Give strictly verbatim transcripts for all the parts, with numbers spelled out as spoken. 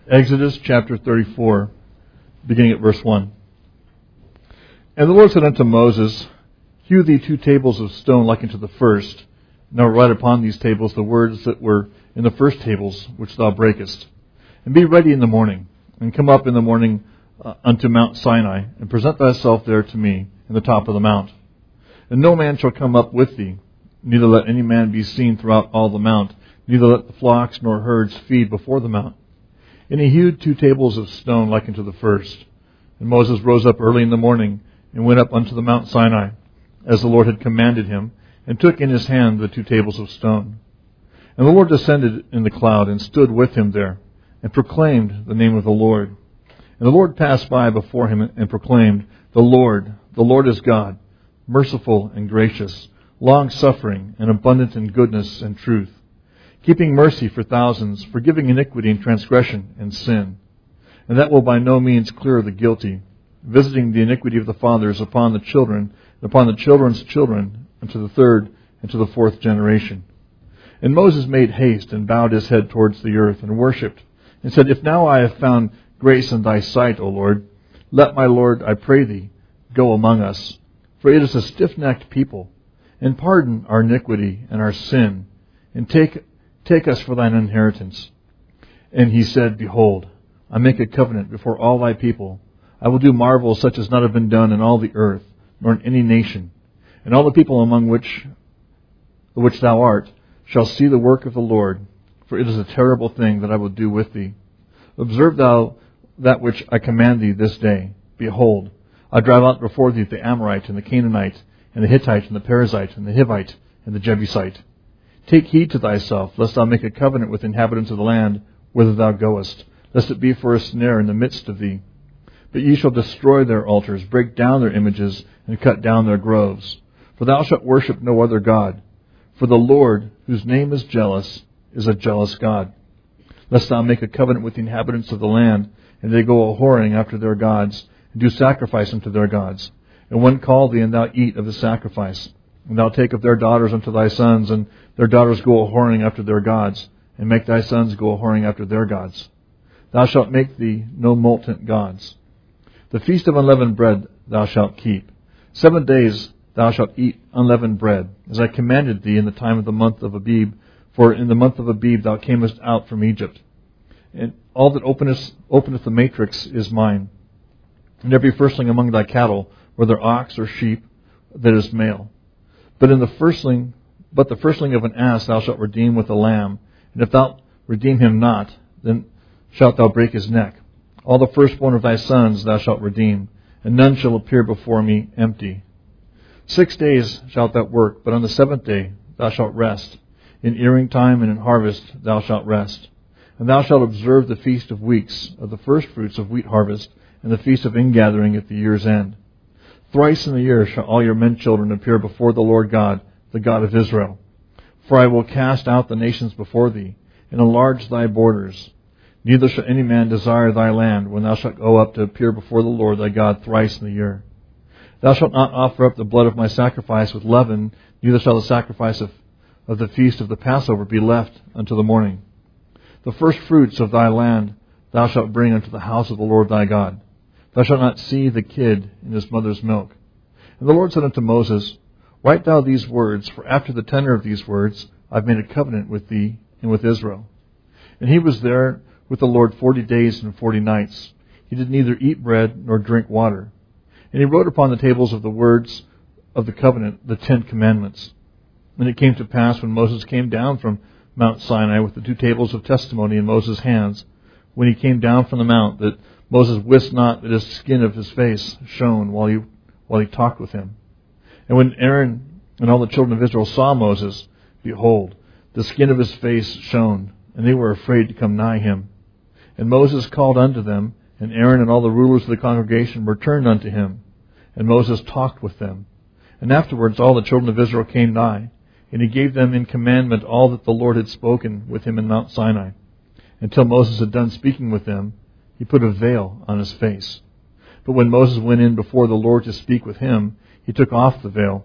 Exodus chapter thirty-four, beginning at verse one. And the Lord said unto Moses, Hew thee two tables of stone like unto the first. Now write upon these tables the words that were in the first tables which thou breakest. And be ready in the morning, and come up in the morning uh, unto Mount Sinai, and present thyself there to me in the top of the mount. And no man shall come up with thee, neither let any man be seen throughout all the mount, neither let the flocks nor herds feed before the mount. And he hewed two tables of stone like unto the first. And Moses rose up early in the morning, and went up unto the Mount Sinai, as the Lord had commanded him, and took in his hand the two tables of stone. And the Lord descended in the cloud, and stood with him there, and proclaimed the name of the Lord. And the Lord passed by before him, and proclaimed, The Lord, the Lord is God, merciful and gracious, long-suffering, and abundant in goodness and truth, keeping mercy for thousands, forgiving iniquity and transgression and sin. And that will by no means clear the guilty, visiting the iniquity of the fathers upon the children, and upon the children's children, unto the third and to the fourth generation. And Moses made haste, and bowed his head towards the earth, and worshipped, and said, If now I have found grace in thy sight, O Lord, let my Lord, I pray thee, go among us. For it is a stiff-necked people, and pardon our iniquity and our sin, and take Take us for thine inheritance. And he said, Behold, I make a covenant before all thy people. I will do marvels such as not have been done in all the earth, nor in any nation. And all the people among which, which thou art shall see the work of the Lord, for it is a terrible thing that I will do with thee. Observe thou that which I command thee this day. Behold, I drive out before thee the Amorite, and the Canaanite, and the Hittite, and the Perizzite, and the Hivite, and the Jebusite. Take heed to thyself, lest thou make a covenant with the inhabitants of the land whither thou goest, lest it be for a snare in the midst of thee. But ye shall destroy their altars, break down their images, and cut down their groves. For thou shalt worship no other God. For the Lord, whose name is jealous, is a jealous God. Lest thou make a covenant with the inhabitants of the land, and they go a-whoring after their gods, and do sacrifice unto their gods. And one call thee, and thou eat of the sacrifice. And thou take of their daughters unto thy sons, and their daughters go a-whoring after their gods, and make thy sons go a-whoring after their gods. Thou shalt make thee no molten gods. The feast of unleavened bread thou shalt keep. Seven days thou shalt eat unleavened bread, as I commanded thee in the time of the month of Abib, for in the month of Abib thou camest out from Egypt. And all that openeth, openeth the matrix is mine. And every firstling among thy cattle, whether ox or sheep, that is male. But in the firstling, but the firstling of an ass thou shalt redeem with a lamb, and if thou redeem him not, then shalt thou break his neck. All the firstborn of thy sons thou shalt redeem, and none shall appear before me empty. Six days shalt thou work, but on the seventh day thou shalt rest. In earing time and in harvest thou shalt rest. And thou shalt observe the feast of weeks, of the firstfruits of wheat harvest, and the feast of ingathering at the year's end. Thrice in the year shall all your men children appear before the Lord God, the God of Israel. For I will cast out the nations before thee, and enlarge thy borders. Neither shall any man desire thy land, when thou shalt go up to appear before the Lord thy God thrice in the year. Thou shalt not offer up the blood of my sacrifice with leaven, neither shall the sacrifice of, of the feast of the Passover be left unto the morning. The first fruits of thy land thou shalt bring unto the house of the Lord thy God. Thou shalt not see the kid in his mother's milk. And the Lord said unto Moses, Write thou these words, for after the tenor of these words I have made a covenant with thee and with Israel. And he was there with the Lord forty days and forty nights. He did neither eat bread nor drink water. And he wrote upon the tables of the words of the covenant the Ten Commandments. And it came to pass, when Moses came down from Mount Sinai with the two tables of testimony in Moses' hands, when he came down from the mount, that Moses wist not that his skin of his face shone while he while he talked with him. And when Aaron and all the children of Israel saw Moses, behold, the skin of his face shone, and they were afraid to come nigh him. And Moses called unto them, and Aaron and all the rulers of the congregation returned unto him. And Moses talked with them. And afterwards all the children of Israel came nigh, and he gave them in commandment all that the Lord had spoken with him in Mount Sinai. Until Moses had done speaking with them, he put a veil on his face. But when Moses went in before the Lord to speak with him, he took off the veil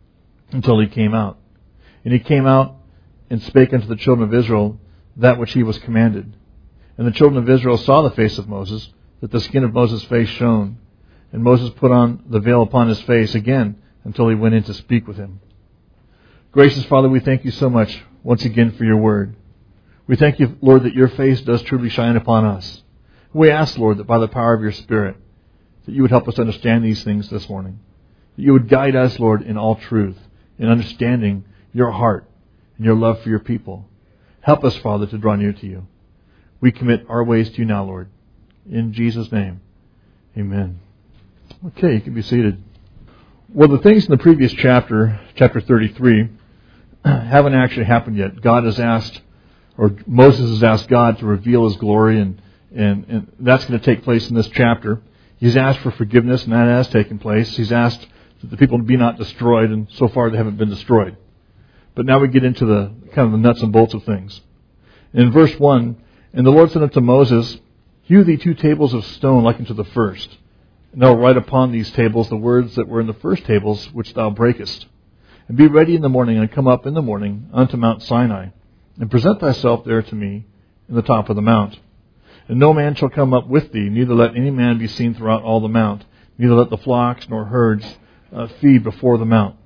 until he came out. And he came out and spake unto the children of Israel that which he was commanded. And the children of Israel saw the face of Moses, that the skin of Moses' face shone. And Moses put on the veil upon his face again until he went in to speak with him. Gracious Father, we thank you so much once again for your word. We thank you, Lord, that your face does truly shine upon us. We ask, Lord, that by the power of your Spirit, that you would help us understand these things this morning. That you would guide us, Lord, in all truth, in understanding your heart and your love for your people. Help us, Father, to draw near to you. We commit our ways to you now, Lord. In Jesus' name, amen. Okay, you can be seated. Well, the things in the previous chapter, chapter thirty-three, haven't actually happened yet. God has asked, or Moses has asked God to reveal his glory, and, and, and that's going to take place in this chapter. He's asked for forgiveness, and that has taken place. He's asked that the people be not destroyed, and so far they haven't been destroyed. But now we get into the kind of the nuts and bolts of things. In verse one, and the Lord said unto Moses, hew thee two tables of stone like unto the first. And thou write upon these tables the words that were in the first tables which thou breakest. And be ready in the morning, and come up in the morning unto Mount Sinai, and present thyself there to me in the top of the mount. And no man shall come up with thee, neither let any man be seen throughout all the mount, neither let the flocks nor herds uh, feed before the mount.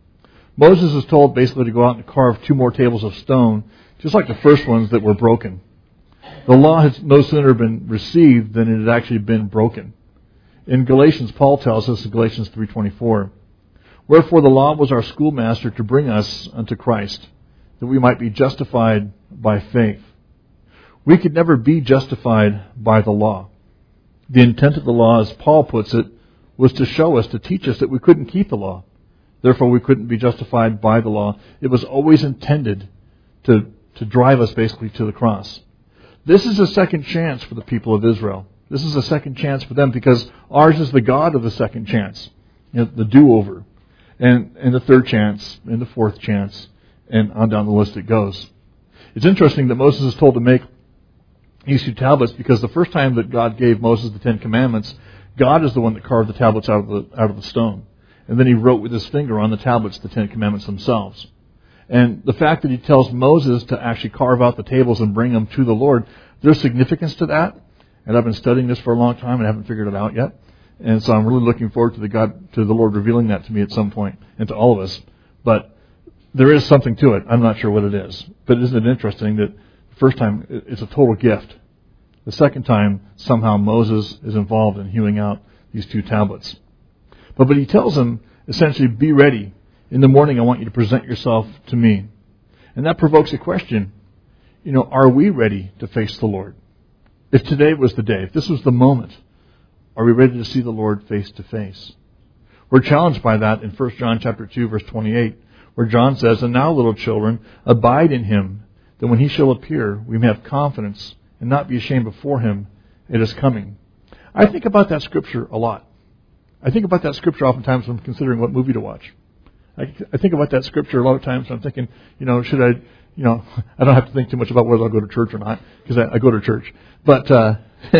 Moses is told basically to go out and carve two more tables of stone, just like the first ones that were broken. The law has no sooner been received than it had actually been broken. In Galatians, Paul tells us in Galatians three twenty-four, wherefore the law was our schoolmaster to bring us unto Christ, that we might be justified by faith. We could never be justified by the law. The intent of the law, as Paul puts it, was to show us, to teach us that we couldn't keep the law. Therefore, we couldn't be justified by the law. It was always intended to, to drive us basically to the cross. This is a second chance for the people of Israel. This is a second chance for them because ours is the God of the second chance, you know, the do-over, and, and the third chance, and the fourth chance, and on down the list it goes. It's interesting that Moses is told to make these two tablets because the first time that God gave Moses the Ten Commandments, God is the one that carved the tablets out of the out of the stone. And then he wrote with his finger on the tablets the Ten Commandments themselves. And the fact that he tells Moses to actually carve out the tables and bring them to the Lord, there's significance to that. And I've been studying this for a long time and haven't figured it out yet. And so I'm really looking forward to the God, to the Lord revealing that to me at some point and to all of us. But there is something to it. I'm not sure what it is. But isn't it interesting that the first time it's a total gift. The second time, somehow Moses is involved in hewing out these two tablets. But, but he tells him, essentially, be ready. In the morning, I want you to present yourself to me. And that provokes a question. You know, are we ready to face the Lord? If today was the day, if this was the moment, are we ready to see the Lord face to face? We're challenged by that in First John chapter two, verse twenty-eight, where John says, and now, little children, abide in him, that when he shall appear, we may have confidence and not be ashamed before him. It is coming. I think about that scripture a lot. I think about that scripture oftentimes when I'm considering what movie to watch. I, I think about that scripture a lot of times when I'm thinking, you know, should I, you know, I don't have to think too much about whether I'll go to church or not, because I, I go to church. But, uh,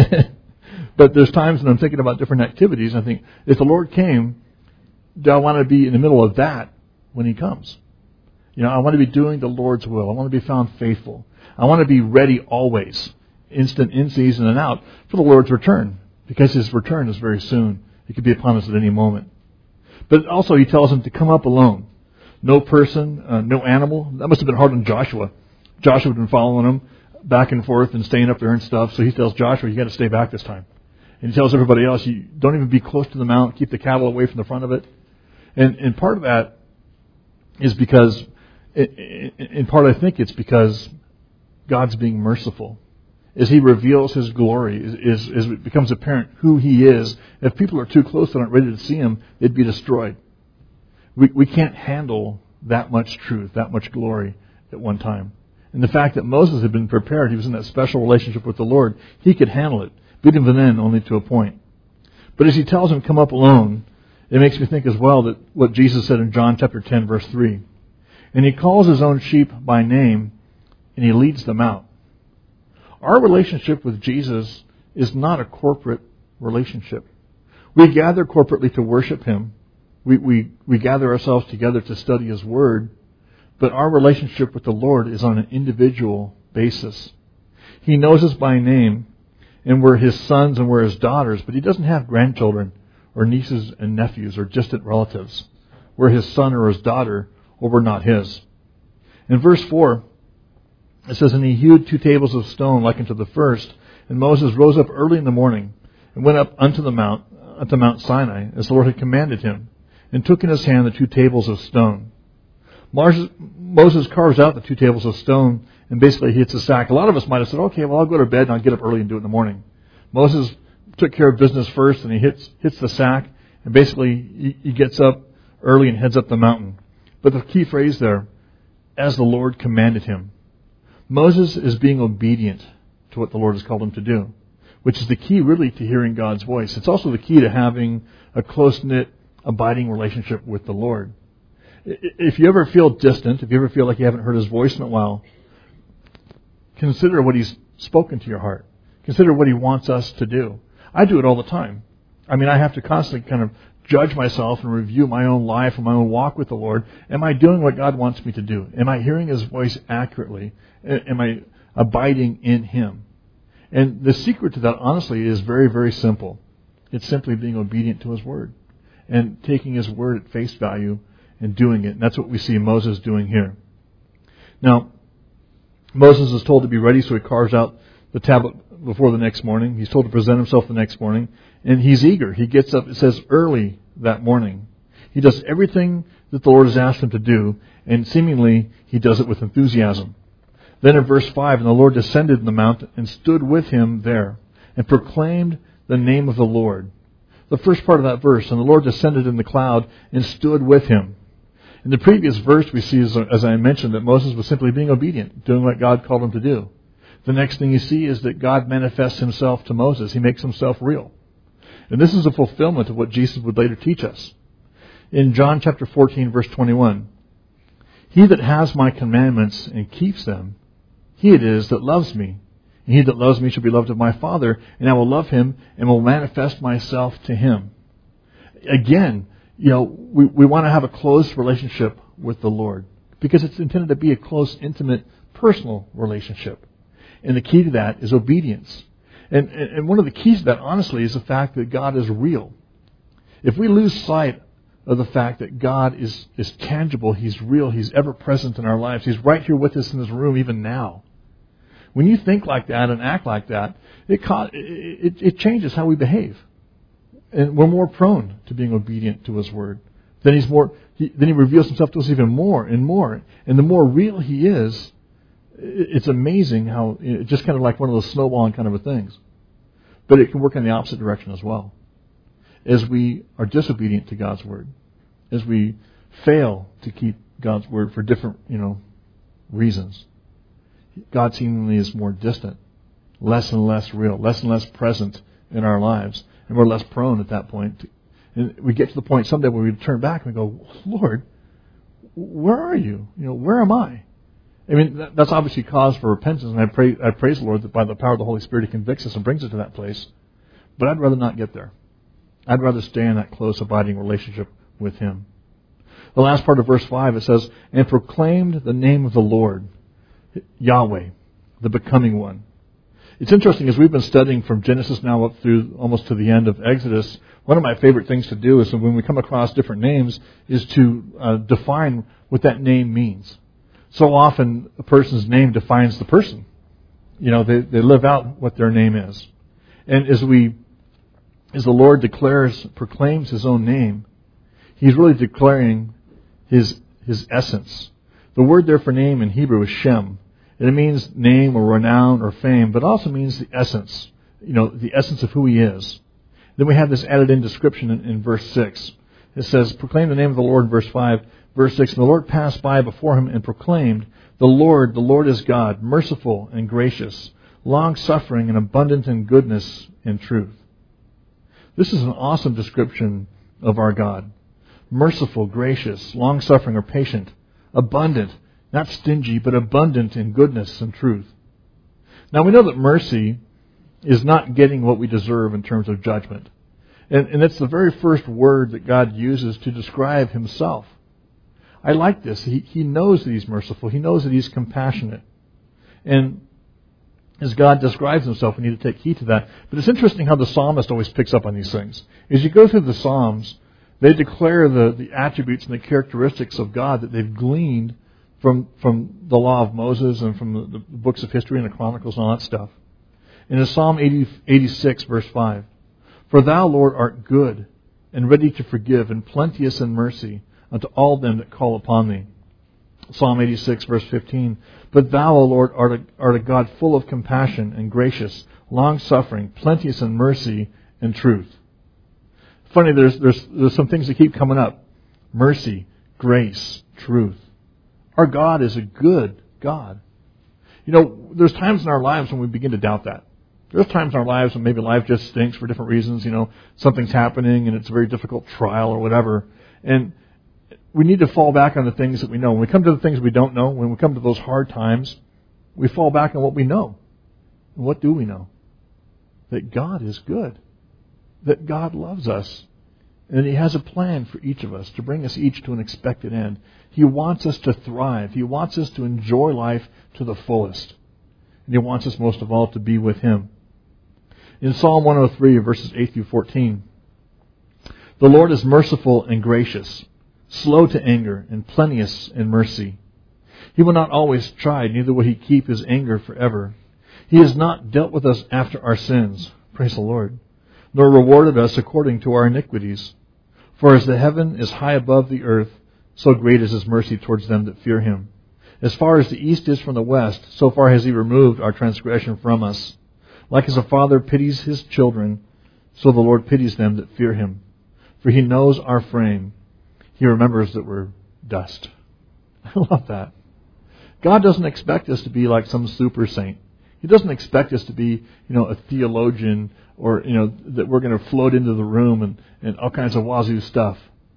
but there's times when I'm thinking about different activities, and I think, if the Lord came, do I want to be in the middle of that when he comes? You know, I want to be doing the Lord's will. I want to be found faithful. I want to be ready always, instant, in season and out, for the Lord's return, because his return is very soon. It could be upon us at any moment. But also he tells him to come up alone. No person, uh, no animal. That must have been hard on Joshua. Joshua had been following him back and forth and staying up there and stuff. So he tells Joshua, you got to stay back this time. And he tells everybody else, you don't even be close to the mount. Keep the cattle away from the front of it. And, and part of that is because, in part I think it's because God's being merciful. As he reveals his glory, as, as it becomes apparent who he is, if people are too close and aren't ready to see him, they'd be destroyed. We, we can't handle that much truth, that much glory at one time. And the fact that Moses had been prepared, he was in that special relationship with the Lord, he could handle it, but even then only to a point. But as he tells him, come up alone, it makes me think as well that what Jesus said in John chapter ten, verse three. And he calls his own sheep by name, and he leads them out. Our relationship with Jesus is not a corporate relationship. We gather corporately to worship him. We, we, we gather ourselves together to study his word. But our relationship with the Lord is on an individual basis. He knows us by name, and we're his sons and we're his daughters, but he doesn't have grandchildren or nieces and nephews or distant relatives. We're his son or his daughter, or we're not his. In verse four, it says, "And he hewed two tables of stone like unto the first. And Moses rose up early in the morning, and went up unto the mount, unto Mount Sinai, as the Lord had commanded him, and took in his hand the two tables of stone." Moses carves out the two tables of stone, and basically he hits a sack. A lot of us might have said, okay, well, I'll go to bed and I'll get up early and do it in the morning. Moses took care of business first, and he hits hits the sack, and basically he, he gets up early and heads up the mountain. But the key phrase there, as the Lord commanded him. Moses is being obedient to what the Lord has called him to do, which is the key really to hearing God's voice. It's also the key to having a close-knit, abiding relationship with the Lord. If you ever feel distant, if you ever feel like you haven't heard his voice in a while, consider what he's spoken to your heart. Consider what he wants us to do. I do it all the time. I mean, I have to constantly kind of judge myself and review my own life and my own walk with the Lord. Am I doing what God wants me to do? Am I hearing his voice accurately? Am I abiding in him? And the secret to that, honestly, is very, very simple. It's simply being obedient to his word and taking his word at face value and doing it. And that's what we see Moses doing here. Now, Moses is told to be ready, so he carves out the tablet before the next morning. He's told to present himself the next morning. And he's eager. He gets up, it says, early that morning. He does everything that the Lord has asked him to do, and seemingly he does it with enthusiasm. Then in verse five, "And the Lord descended in the mount and stood with him there, and proclaimed the name of the Lord." The first part of that verse, "And the Lord descended in the cloud and stood with him." In the previous verse, we see, as, as I mentioned, that Moses was simply being obedient, doing what God called him to do. The next thing you see is that God manifests himself to Moses. He makes himself real. And this is a fulfillment of what Jesus would later teach us. In John chapter fourteen, verse twenty-one, "He that has my commandments and keeps them, he it is that loves me. And he that loves me shall be loved of my Father, and I will love him and will manifest myself to him." Again, you know, we, we want to have a close relationship with the Lord because it's intended to be a close, intimate, personal relationship. And the key to that is obedience. And, and one of the keys to that, honestly, is the fact that God is real. If we lose sight of the fact that God is, is tangible, He's real, He's ever present in our lives, He's right here with us in this room even now. When you think like that and act like that, it, it, it changes how we behave. And we're more prone to being obedient to His Word. Then He's more. He, then He reveals Himself to us even more and more. And the more real He is, it's amazing how, it's just kind of like one of those snowballing kind of a things. But it can work in the opposite direction as well. As we are disobedient to God's Word, as we fail to keep God's Word for different, you know, reasons, God seemingly is more distant, less and less real, less and less present in our lives, and we're less prone at that point. To, and we get to the point someday where we turn back and we go, "Lord, where are you? You know, where am I?" I mean, that, that's obviously cause for repentance, and I pray, I praise the Lord that by the power of the Holy Spirit He convicts us and brings us to that place. But I'd rather not get there. I'd rather stay in that close, abiding relationship with Him. The last part of verse five, it says, "And proclaimed the name of the Lord, Yahweh, the becoming one." It's interesting, as we've been studying from Genesis now up through almost to the end of Exodus, one of my favorite things to do is when we come across different names is to uh, define what that name means. So often a person's name defines the person. You know, they, they live out what their name is. And as we, as the Lord declares, proclaims His own name, He's really declaring His, His essence. The word there for name in Hebrew is Shem. And it means name or renown or fame, but also means the essence, you know, the essence of who He is. Then we have this added in description in, in verse six. It says, "Proclaim the name of the Lord," in verse five. Verse six, "And the Lord passed by before him and proclaimed, The Lord, the Lord is God, merciful and gracious, long-suffering and abundant in goodness and truth." This is an awesome description of our God. Merciful, gracious, long-suffering or patient, abundant, not stingy, but abundant in goodness and truth. Now we know that mercy is not getting what we deserve in terms of judgment. And, and that's the very first word that God uses to describe Himself. I like this. He, he knows that He's merciful. He knows that He's compassionate. And as God describes himself. We need to take heed to that. But it's interesting how the psalmist always picks up on these things. As you go through the Psalms, they declare the, the attributes and the characteristics of God that they've gleaned from, from the law of Moses and from the, the books of history and the Chronicles and all that stuff. And in Psalm eighty, eighty-six, verse five, "For thou, Lord, art good, and ready to forgive, and plenteous in mercy unto all them that call upon thee." Psalm eighty-six, verse fifteen, "But thou, O Lord, art a, art a God full of compassion and gracious, long-suffering, plenteous in mercy and truth." Funny, there's, there's, there's some things that keep coming up. Mercy, grace, truth. Our God is a good God. You know, there's times in our lives when we begin to doubt that. There's times in our lives when maybe life just stinks for different reasons. You know, something's happening and it's a very difficult trial or whatever. And we need to fall back on the things that we know. When we come to the things we don't know, when we come to those hard times, we fall back on what we know. And what do we know? That God is good. That God loves us. And He has a plan for each of us to bring us each to an expected end. He wants us to thrive. He wants us to enjoy life to the fullest. And He wants us most of all to be with Him. In Psalm one oh three, verses eight through fourteen, "The Lord is merciful and gracious, slow to anger, and plenteous in mercy. He will not always chide, neither will He keep His anger forever. He has not dealt with us after our sins," praise the Lord, "nor rewarded us according to our iniquities. For as the heaven is high above the earth, so great is His mercy towards them that fear Him. As far as the east is from the west, so far has He removed our transgression from us. Like as a father pities his children, so the Lord pities them that fear Him. For He knows our frame. He remembers that we're dust." I love that. God doesn't expect us to be like some super saint. He doesn't expect us to be, you know, a theologian, or, you know, that we're going to float into the room and, and all kinds of wazoo stuff.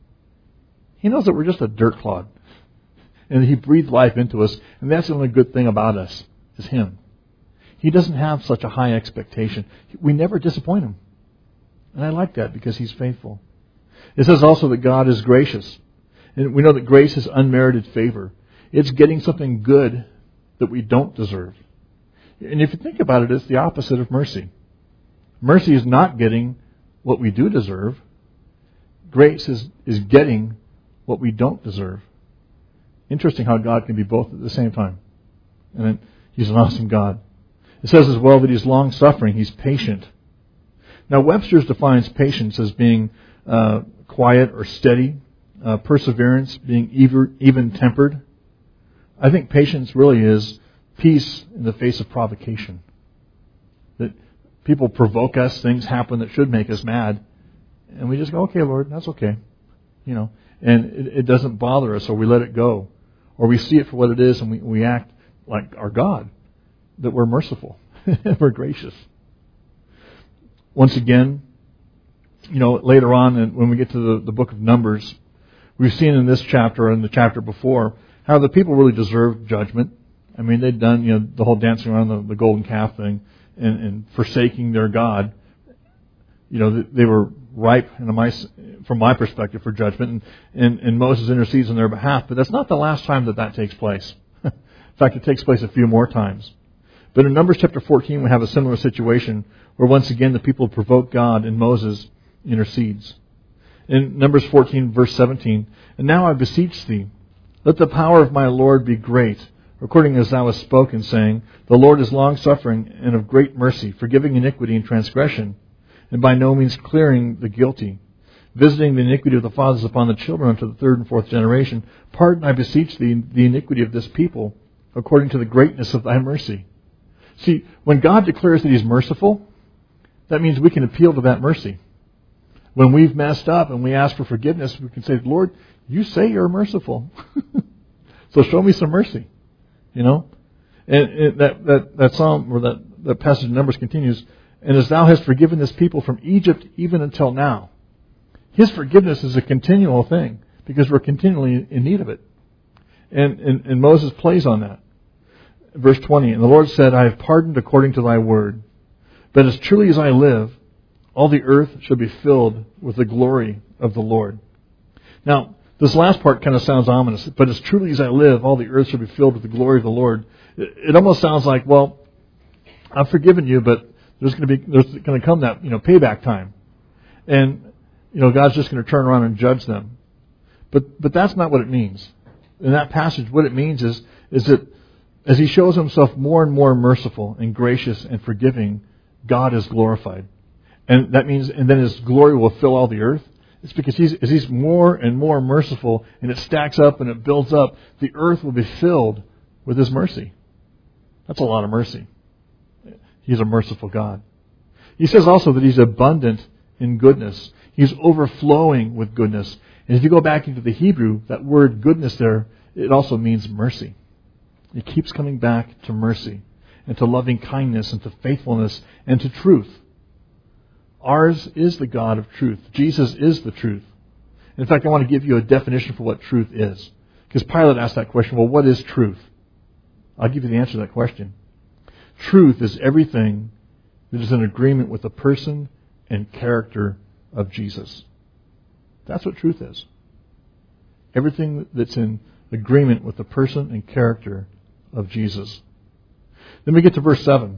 He knows that we're just a dirt clod. And He breathed life into us, and that's the only good thing about us, is Him. He doesn't have such a high expectation. We never disappoint Him. And I like that because He's faithful. It says also that God is gracious. And we know that grace is unmerited favor. It's getting something good that we don't deserve. And if you think about it, it's the opposite of mercy. Mercy is not getting what we do deserve. Grace is, is getting what we don't deserve. Interesting how God can be both at the same time. And then He's an awesome God. It says as well that He's long-suffering. He's patient. Now, Webster's defines patience as being uh, quiet or steady, uh, perseverance, being even, even-tempered. I think patience really is peace in the face of provocation. That people provoke us, things happen that should make us mad, and we just go, "Okay, Lord, that's okay," you know, and it, it doesn't bother us, or we let it go, or we see it for what it is, and we, we act like our God, that we're merciful, we're gracious. Once again, you know, later on, and when we get to the, the book of Numbers, we've seen in this chapter and the chapter before how the people really deserved judgment. I mean, they'd done, you know, the whole dancing around the, the golden calf thing and, and forsaking their God. You know, they were ripe, in my, from my perspective, for judgment. And, and, and Moses intercedes on their behalf. But that's not the last time that that takes place. In fact, it takes place a few more times. But in Numbers chapter fourteen, we have a similar situation where once again the people provoke God and Moses intercedes. In Numbers fourteen, verse seventeen, "And now I beseech thee, let the power of my Lord be great, according as thou hast spoken, saying, The Lord is long-suffering and of great mercy, forgiving iniquity and transgression, and by no means clearing the guilty, visiting the iniquity of the fathers upon the children unto the third and fourth generation. Pardon, I beseech thee, the iniquity of this people, according to the greatness of thy mercy." See, when God declares that He's merciful, that means we can appeal to that mercy. When we've messed up and we ask for forgiveness, we can say, "Lord, you say you're merciful. So show me some mercy." You know? And, and that, that, that psalm, or that, that passage in Numbers continues, "And as thou hast forgiven this people from Egypt even until now." His forgiveness is a continual thing because we're continually in need of it. And, and, and Moses plays on that. Verse twenty, "And the Lord said, I have pardoned according to thy word. But as truly as I live, all the earth shall be filled with the glory of the Lord." Now, this last part kind of sounds ominous. But as truly as I live, all the earth shall be filled with the glory of the Lord. It, it almost sounds like, well, I've forgiven you, but there's going to be there's going to come that, you know, payback time. And, you know, God's just going to turn around and judge them. But but that's not what it means. In that passage, what it means is is that as he shows himself more and more merciful and gracious and forgiving, God is glorified. And that means, and then his glory will fill all the earth. It's because he's, as he's more and more merciful, and it stacks up and it builds up, the earth will be filled with his mercy. That's a lot of mercy. He's a merciful God. He says also that he's abundant in goodness. He's overflowing with goodness. And if you go back into the Hebrew, that word goodness there, it also means mercy. It keeps coming back to mercy and to loving kindness and to faithfulness and to truth. Ours is the God of truth. Jesus is the truth. In fact, I want to give you a definition for what truth is. Because Pilate asked that question, well, what is truth? I'll give you the answer to that question. Truth is everything that is in agreement with the person and character of Jesus. That's what truth is. Everything that's in agreement with the person and character of Jesus. Then we get to verse seven.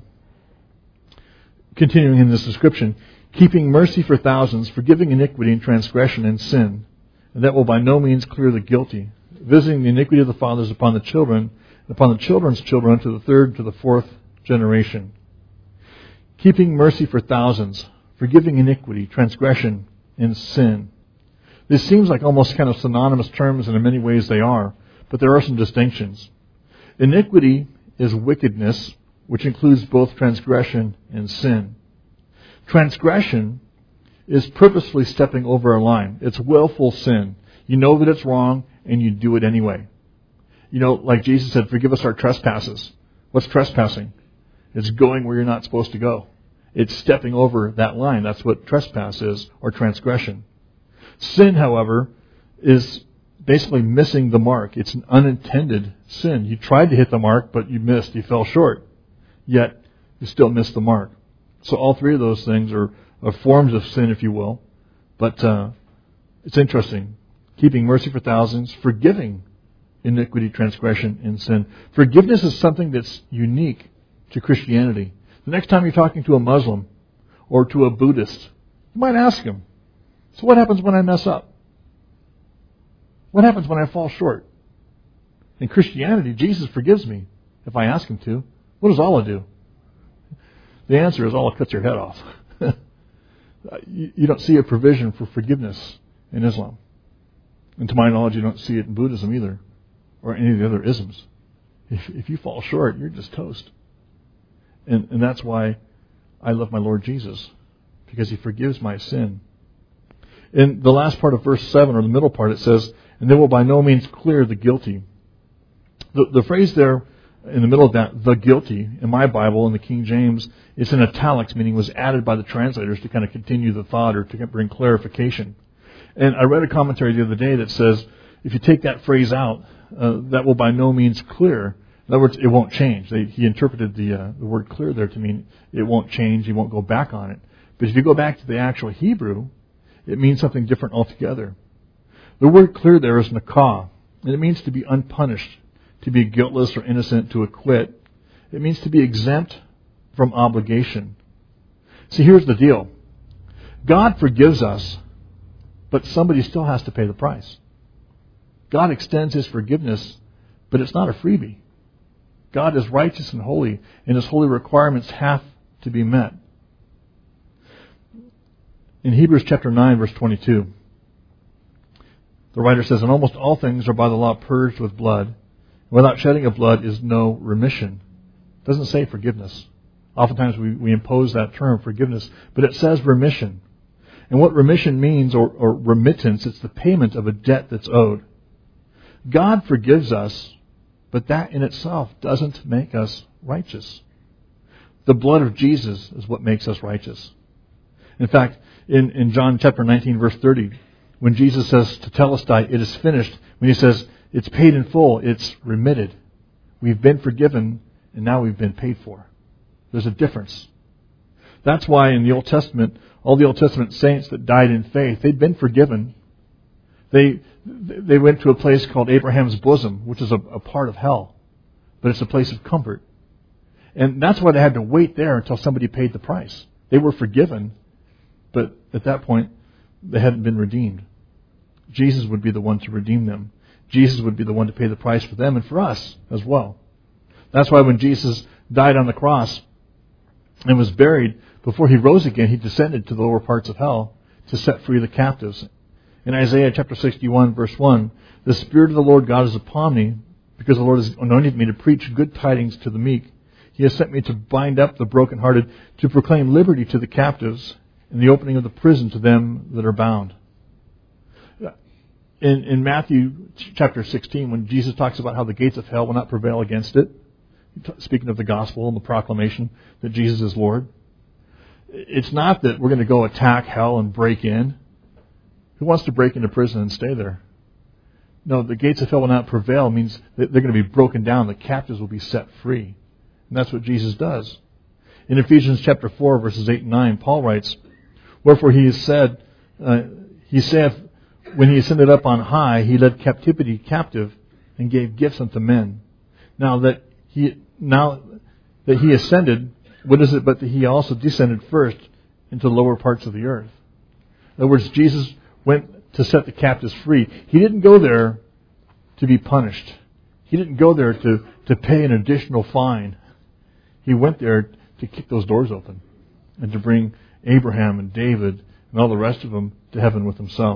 Continuing in this description, keeping mercy for thousands, forgiving iniquity and transgression and sin, and that will by no means clear the guilty, visiting the iniquity of the fathers upon the children, and upon the children's children unto the third to the fourth generation. Keeping mercy for thousands, forgiving iniquity, transgression, and sin. This seems like almost kind of synonymous terms, and in many ways they are, but there are some distinctions. Iniquity is wickedness, which includes both transgression and sin. Transgression is purposefully stepping over a line. It's willful sin. You know that it's wrong, and you do it anyway. You know, like Jesus said, forgive us our trespasses. What's trespassing? It's going where you're not supposed to go. It's stepping over that line. That's what trespass is, or transgression. Sin, however, is basically missing the mark. It's an unintended sin. You tried to hit the mark, but you missed. You fell short. Yet, you still missed the mark. So all three of those things are, are forms of sin, if you will. But uh, it's interesting. Keeping mercy for thousands, forgiving iniquity, transgression, and sin. Forgiveness is something that's unique to Christianity. The next time you're talking to a Muslim or to a Buddhist, you might ask him, so what happens when I mess up? What happens when I fall short? In Christianity, Jesus forgives me if I ask him to. What does Allah do? The answer is Allah cuts your head off. you, you don't see a provision for forgiveness in Islam. And to my knowledge, you don't see it in Buddhism either, or any of the other isms. If, if you fall short, you're just toast. And, and that's why I love my Lord Jesus, because he forgives my sin. In the last part of verse seven, or the middle part, it says, and they will by no means clear the guilty. The, the phrase there in the middle of that, the guilty, in my Bible, in the King James, it's in italics, meaning was added by the translators to kind of continue the thought or to bring clarification. And I read a commentary the other day that says, if you take that phrase out, uh, that will by no means clear. In other words, it won't change. They, he interpreted the, uh, the word clear there to mean it won't change, he won't go back on it. But if you go back to the actual Hebrew, it means something different altogether. The word clear there is nakah, and it means to be unpunished, to be guiltless or innocent, to acquit. It means to be exempt from obligation. See, here's the deal. God forgives us, but somebody still has to pay the price. God extends his forgiveness, but it's not a freebie. God is righteous and holy, and his holy requirements have to be met. In Hebrews chapter nine, verse twenty-two, the writer says, and almost all things are by the law purged with blood. Without shedding of blood is no remission. It doesn't say forgiveness. Oftentimes we, we impose that term, forgiveness, but it says remission. And what remission means, or, or remittance, it's the payment of a debt that's owed. God forgives us, but that in itself doesn't make us righteous. The blood of Jesus is what makes us righteous. In fact, in, in John chapter nineteen, verse thirty, when Jesus says to Telestai, it is finished, when he says it's paid in full, it's remitted. We've been forgiven, and now we've been paid for. There's a difference. That's why in the Old Testament, all the Old Testament saints that died in faith, they'd been forgiven. They they went to a place called Abraham's bosom, which is a, a part of hell, but it's a place of comfort. And that's why they had to wait there until somebody paid the price. They were forgiven, but at that point, they hadn't been redeemed. Jesus would be the one to redeem them. Jesus would be the one to pay the price for them and for us as well. That's why when Jesus died on the cross and was buried, before he rose again, he descended to the lower parts of hell to set free the captives. In Isaiah chapter sixty-one, verse one, the Spirit of the Lord God is upon me, because the Lord has anointed me to preach good tidings to the meek. He has sent me to bind up the brokenhearted, to proclaim liberty to the captives, and the opening of the prison to them that are bound. In, in Matthew chapter sixteen, when Jesus talks about how the gates of hell will not prevail against it, speaking of the gospel and the proclamation that Jesus is Lord, it's not that we're going to go attack hell and break in. Who wants to break into prison and stay there? No, the gates of hell will not prevail means that they're going to be broken down. The captives will be set free. And that's what Jesus does. In Ephesians chapter four, verses eight and nine, Paul writes, Wherefore he has said, uh, he saith, when he ascended up on high, he led captivity captive and gave gifts unto men. Now that he now that he ascended, what is it but that he also descended first into the lower parts of the earth? In other words, Jesus went to set the captives free. He didn't go there to be punished. He didn't go there to, to pay an additional fine. He went there to kick those doors open and to bring Abraham and David and all the rest of them to heaven with himself.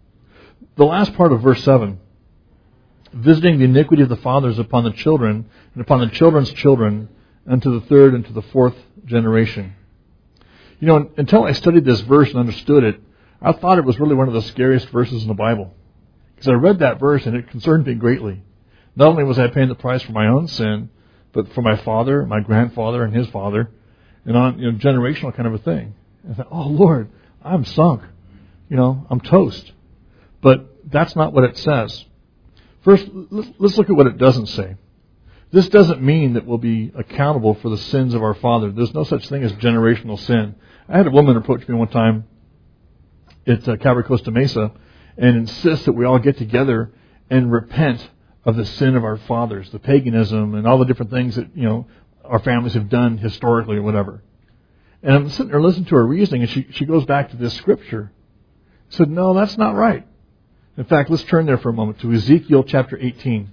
The last part of verse seven, visiting the iniquity of the fathers upon the children and upon the children's children unto the third and to the fourth generation. You know, until I studied this verse and understood it, I thought it was really one of the scariest verses in the Bible. Because I read that verse and it concerned me greatly. Not only was I paying the price for my own sin, but for my father, my grandfather, and his father, and on, you know, generational kind of a thing. And I thought, oh Lord, I'm sunk. You know, I'm toast. But that's not what it says. First, let's look at what it doesn't say. This doesn't mean that we'll be accountable for the sins of our father. There's no such thing as generational sin. I had a woman approach me one time at uh, Calvary Costa Mesa and insist that we all get together and repent of the sin of our fathers, the paganism and all the different things that, you know, our families have done historically or whatever. And I'm sitting there listening to her reasoning, and she, she goes back to this scripture. I said, no, that's not right. In fact, let's turn there for a moment to Ezekiel chapter eighteen.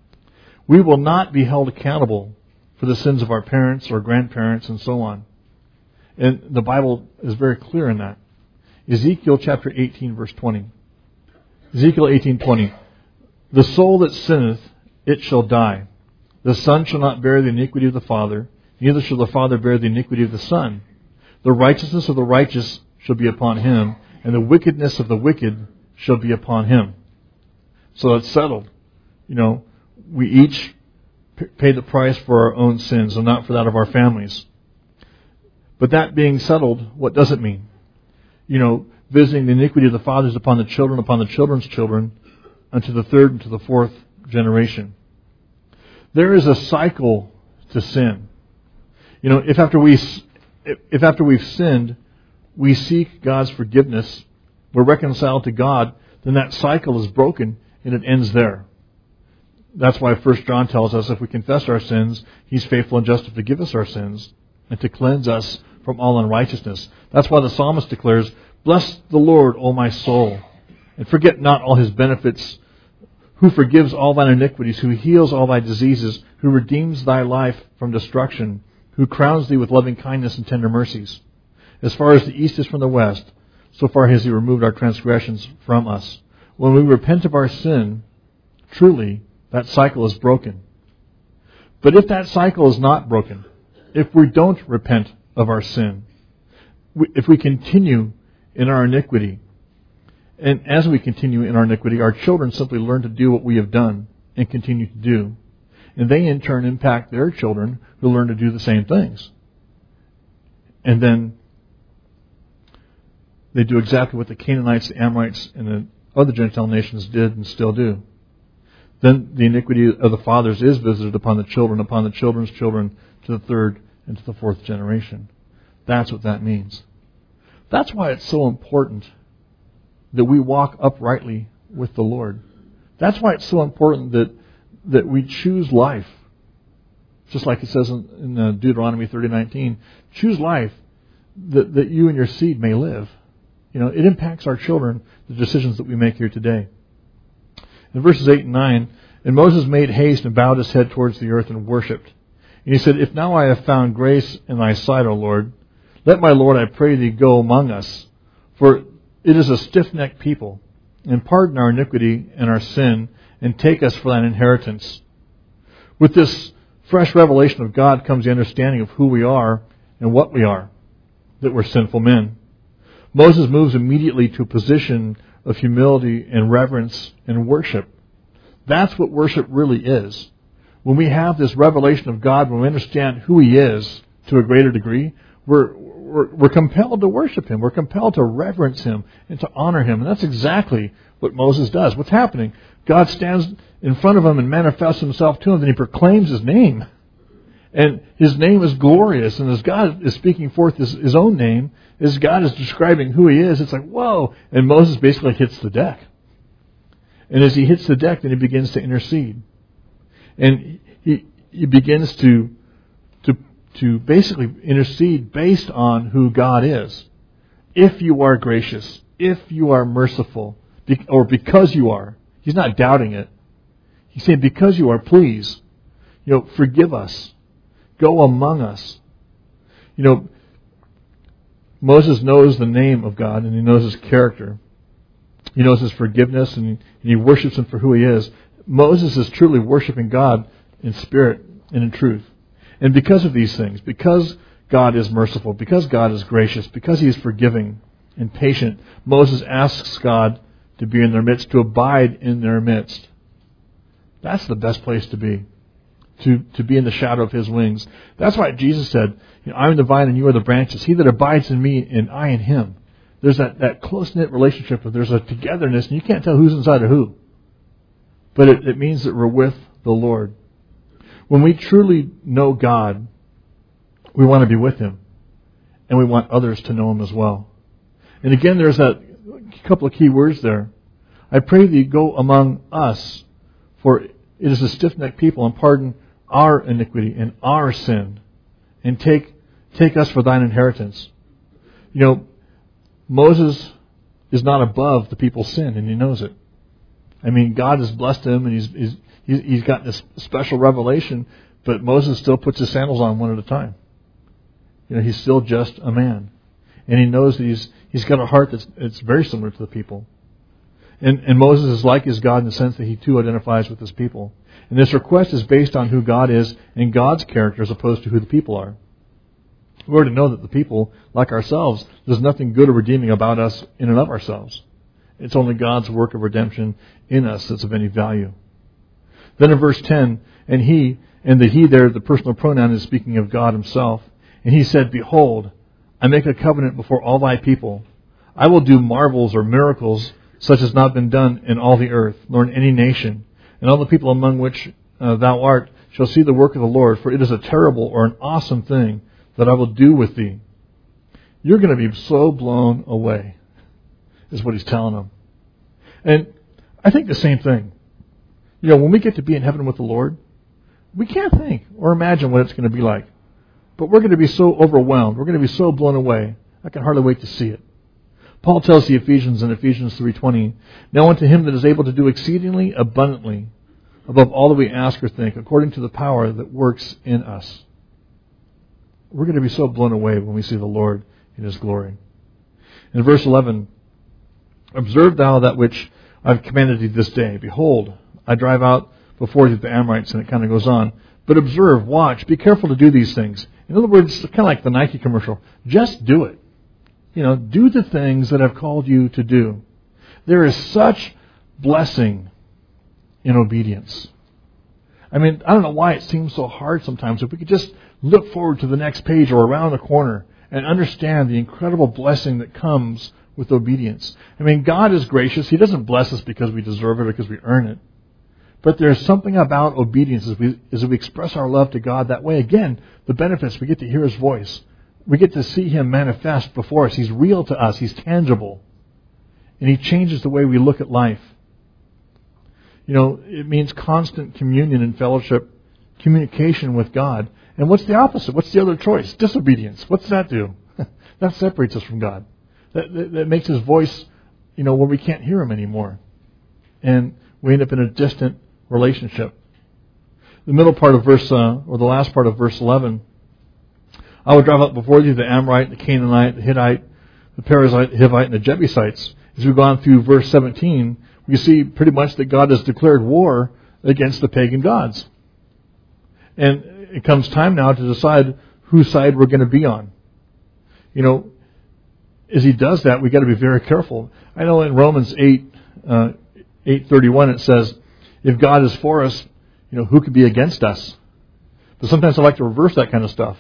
We will not be held accountable for the sins of our parents or grandparents and so on. And the Bible is very clear in that. Ezekiel chapter eighteen, verse twenty. Ezekiel eighteen twenty. The soul that sinneth, it shall die. The son shall not bear the iniquity of the father, neither shall the father bear the iniquity of the son. The righteousness of the righteous shall be upon him, and the wickedness of the wicked shall be upon him. So it's settled. You know, we each pay the price for our own sins and not for that of our families. But that being settled, what does it mean? You know, visiting the iniquity of the fathers upon the children, upon the children's children, unto the third and to the fourth generation. There is a cycle to sin. You know, if after we, if after we've sinned, we seek God's forgiveness, we're reconciled to God, then that cycle is broken and it ends there. That's why First John tells us if we confess our sins, He's faithful and just to forgive us our sins and to cleanse us from all unrighteousness. That's why the psalmist declares, Bless the Lord, O my soul, and forget not all His benefits, who forgives all thine iniquities, who heals all thy diseases, who redeems thy life from destruction, who crowns thee with loving kindness and tender mercies. As far as the east is from the west, so far has He removed our transgressions from us. When we repent of our sin, truly, that cycle is broken. But if that cycle is not broken, if we don't repent of our sin, if we continue in our iniquity, and as we continue in our iniquity, our children simply learn to do what we have done and continue to do. And they in turn impact their children who learn to do the same things. And then they do exactly what the Canaanites, the Amorites, and the other Gentile nations did and still do. Then the iniquity of the fathers is visited upon the children, upon the children's children, to the third and to the fourth generation. That's what that means. That's why it's so important that we walk uprightly with the Lord. That's why it's so important that, that we choose life. Just like it says in, in uh, Deuteronomy thirty nineteen, choose life that, that you and your seed may live. You know, it impacts our children, the decisions that we make here today. In verses eight and nine, and Moses made haste and bowed his head towards the earth and worshipped. And he said, if now I have found grace in thy sight, O Lord, let my Lord, I pray thee, go among us. For it is a stiff-necked people, and pardon our iniquity and our sin, and take us for thine inheritance. With this fresh revelation of God comes the understanding of who we are and what we are, that we're sinful men. Moses moves immediately to a position of humility and reverence and worship. That's what worship really is. When we have this revelation of God, when we understand who He is to a greater degree, we're, we're, we're compelled to worship Him. We're compelled to reverence Him and to honor Him. And that's exactly what Moses does. What's happening? God stands in front of him and manifests Himself to him, and He proclaims His name. And His name is glorious. And as God is speaking forth His, his own name, as God is describing who He is, it's like, whoa. And Moses basically hits the deck. And as he hits the deck, then he begins to intercede. And he, he begins to, to, to basically intercede based on who God is. If you are gracious, if you are merciful, or because you are, he's not doubting it. He's saying, because you are, please, you know, forgive us. Go among us. You know, Moses knows the name of God and he knows His character. He knows His forgiveness and he, and he worships Him for who He is. Moses is truly worshiping God in spirit and in truth. And because of these things, because God is merciful, because God is gracious, because He is forgiving and patient, Moses asks God to be in their midst, to abide in their midst. That's the best place to be. To, to be in the shadow of His wings. That's why Jesus said, you know, I am the vine and you are the branches. He that abides in me and I in him. There's that, that close-knit relationship where there's a togetherness and you can't tell who's inside of who. But it, it means that we're with the Lord. When we truly know God, we want to be with Him. And we want others to know Him as well. And again, there's that couple of key words there. I pray thee go among us, for it is a stiff-necked people, and pardon our iniquity and our sin, and take take us for thine inheritance. You know, Moses is not above the people's sin, and he knows it. I mean, God has blessed him, and he's he's he's, he's got this special revelation, but Moses still puts his sandals on one at a time. You know, he's still just a man, and he knows that he's he's got a heart that's it's very similar to the people. And, and Moses is like his God in the sense that he too identifies with his people. And this request is based on who God is and God's character as opposed to who the people are. We already know that the people, like ourselves, there's nothing good or redeeming about us in and of ourselves. It's only God's work of redemption in us that's of any value. Then in verse ten, and he, and the he there, the personal pronoun is speaking of God Himself. And He said, behold, I make a covenant before all thy people. I will do marvels or miracles such as not been done in all the earth, nor in any nation. And all the people among which uh, thou art shall see the work of the Lord, for it is a terrible or an awesome thing that I will do with thee. You're going to be so blown away, is what He's telling them. And I think the same thing. You know, when we get to be in heaven with the Lord, we can't think or imagine what it's going to be like. But we're going to be so overwhelmed. We're going to be so blown away. I can hardly wait to see it. Paul tells the Ephesians in Ephesians three twenty, now unto Him that is able to do exceedingly abundantly above all that we ask or think, according to the power that works in us. We're going to be so blown away when we see the Lord in His glory. In verse eleven, observe thou that which I have commanded thee this day. Behold, I drive out before thee the Amorites, and it kind of goes on. But observe, watch, be careful to do these things. In other words, it's kind of like the Nike commercial. Just do it. You know, do the things that I've called you to do. There is such blessing in obedience. I mean, I don't know why it seems so hard sometimes. If we could just look forward to the next page or around the corner and understand the incredible blessing that comes with obedience. I mean, God is gracious. He doesn't bless us because we deserve it or because we earn it. But there's something about obedience as we, as we express our love to God that way. Again, the benefits, we get to hear His voice. We get to see Him manifest before us. He's real to us. He's tangible. And He changes the way we look at life. You know, it means constant communion and fellowship communication with God. And what's the opposite? What's the other choice? Disobedience. What's that do? That separates us from God. That, that, that makes His voice, you know, where we can't hear Him anymore. And we end up in a distant relationship. The middle part of verse, uh, or the last part of verse eleven, I will drive up before you the Amorite, the Canaanite, the Hittite, the Perizzite, the Hivite, and the Jebusite. As we've gone through verse seventeen, we see pretty much that God has declared war against the pagan gods. And it comes time now to decide whose side we're going to be on. You know, as He does that, we've got to be very careful. I know in Romans eight, uh, eight thirty-one it says, if God is for us, you know, who could be against us? But sometimes I like to reverse that kind of stuff.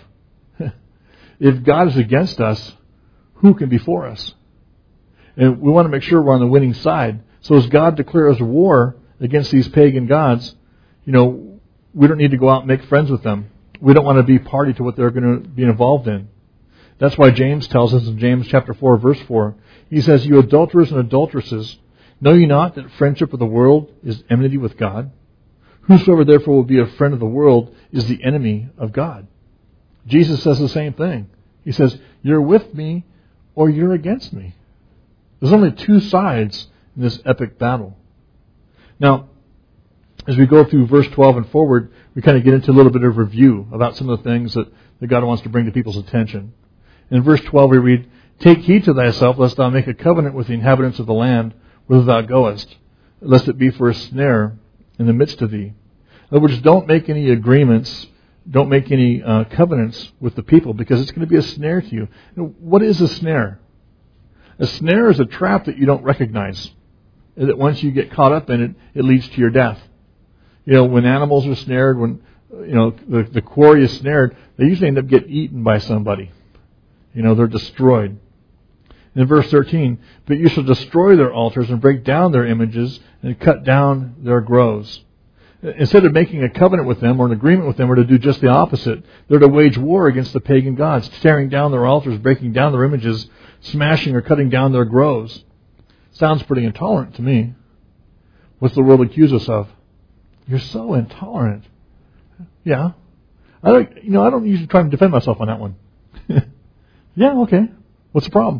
If God is against us, who can be for us? And we want to make sure we're on the winning side. So as God declares war against these pagan gods, you know, we don't need to go out and make friends with them. We don't want to be party to what they're going to be involved in. That's why James tells us in James chapter four, verse four, he says, you adulterers and adulteresses, know ye not that friendship with the world is enmity with God? Whosoever therefore will be a friend of the world is the enemy of God. Jesus says the same thing. He says, you're with me or you're against me. There's only two sides in this epic battle. Now, as we go through verse twelve and forward, we kind of get into a little bit of review about some of the things that, that God wants to bring to people's attention. In verse twelve we read, take heed to thyself, lest thou make a covenant with the inhabitants of the land whither thou goest, lest it be for a snare in the midst of thee. In other words, don't make any agreements, don't make any uh, covenants with the people, because it's going to be a snare to you. You know, what is a snare? A snare is a trap that you don't recognize. And that once you get caught up in it, it leads to your death. You know, when animals are snared, when you know the, the quarry is snared, they usually end up getting eaten by somebody. You know, they're destroyed. In verse thirteen, but you shall destroy their altars and break down their images and cut down their groves. Instead of making a covenant with them or an agreement with them, or to do just the opposite, they're to wage war against the pagan gods, tearing down their altars, breaking down their images, smashing or cutting down their groves. Sounds pretty intolerant to me. What's the world accuse us of? You're so intolerant. Yeah. I don't, you know, I don't usually try to defend myself on that one. Yeah, okay. What's the problem?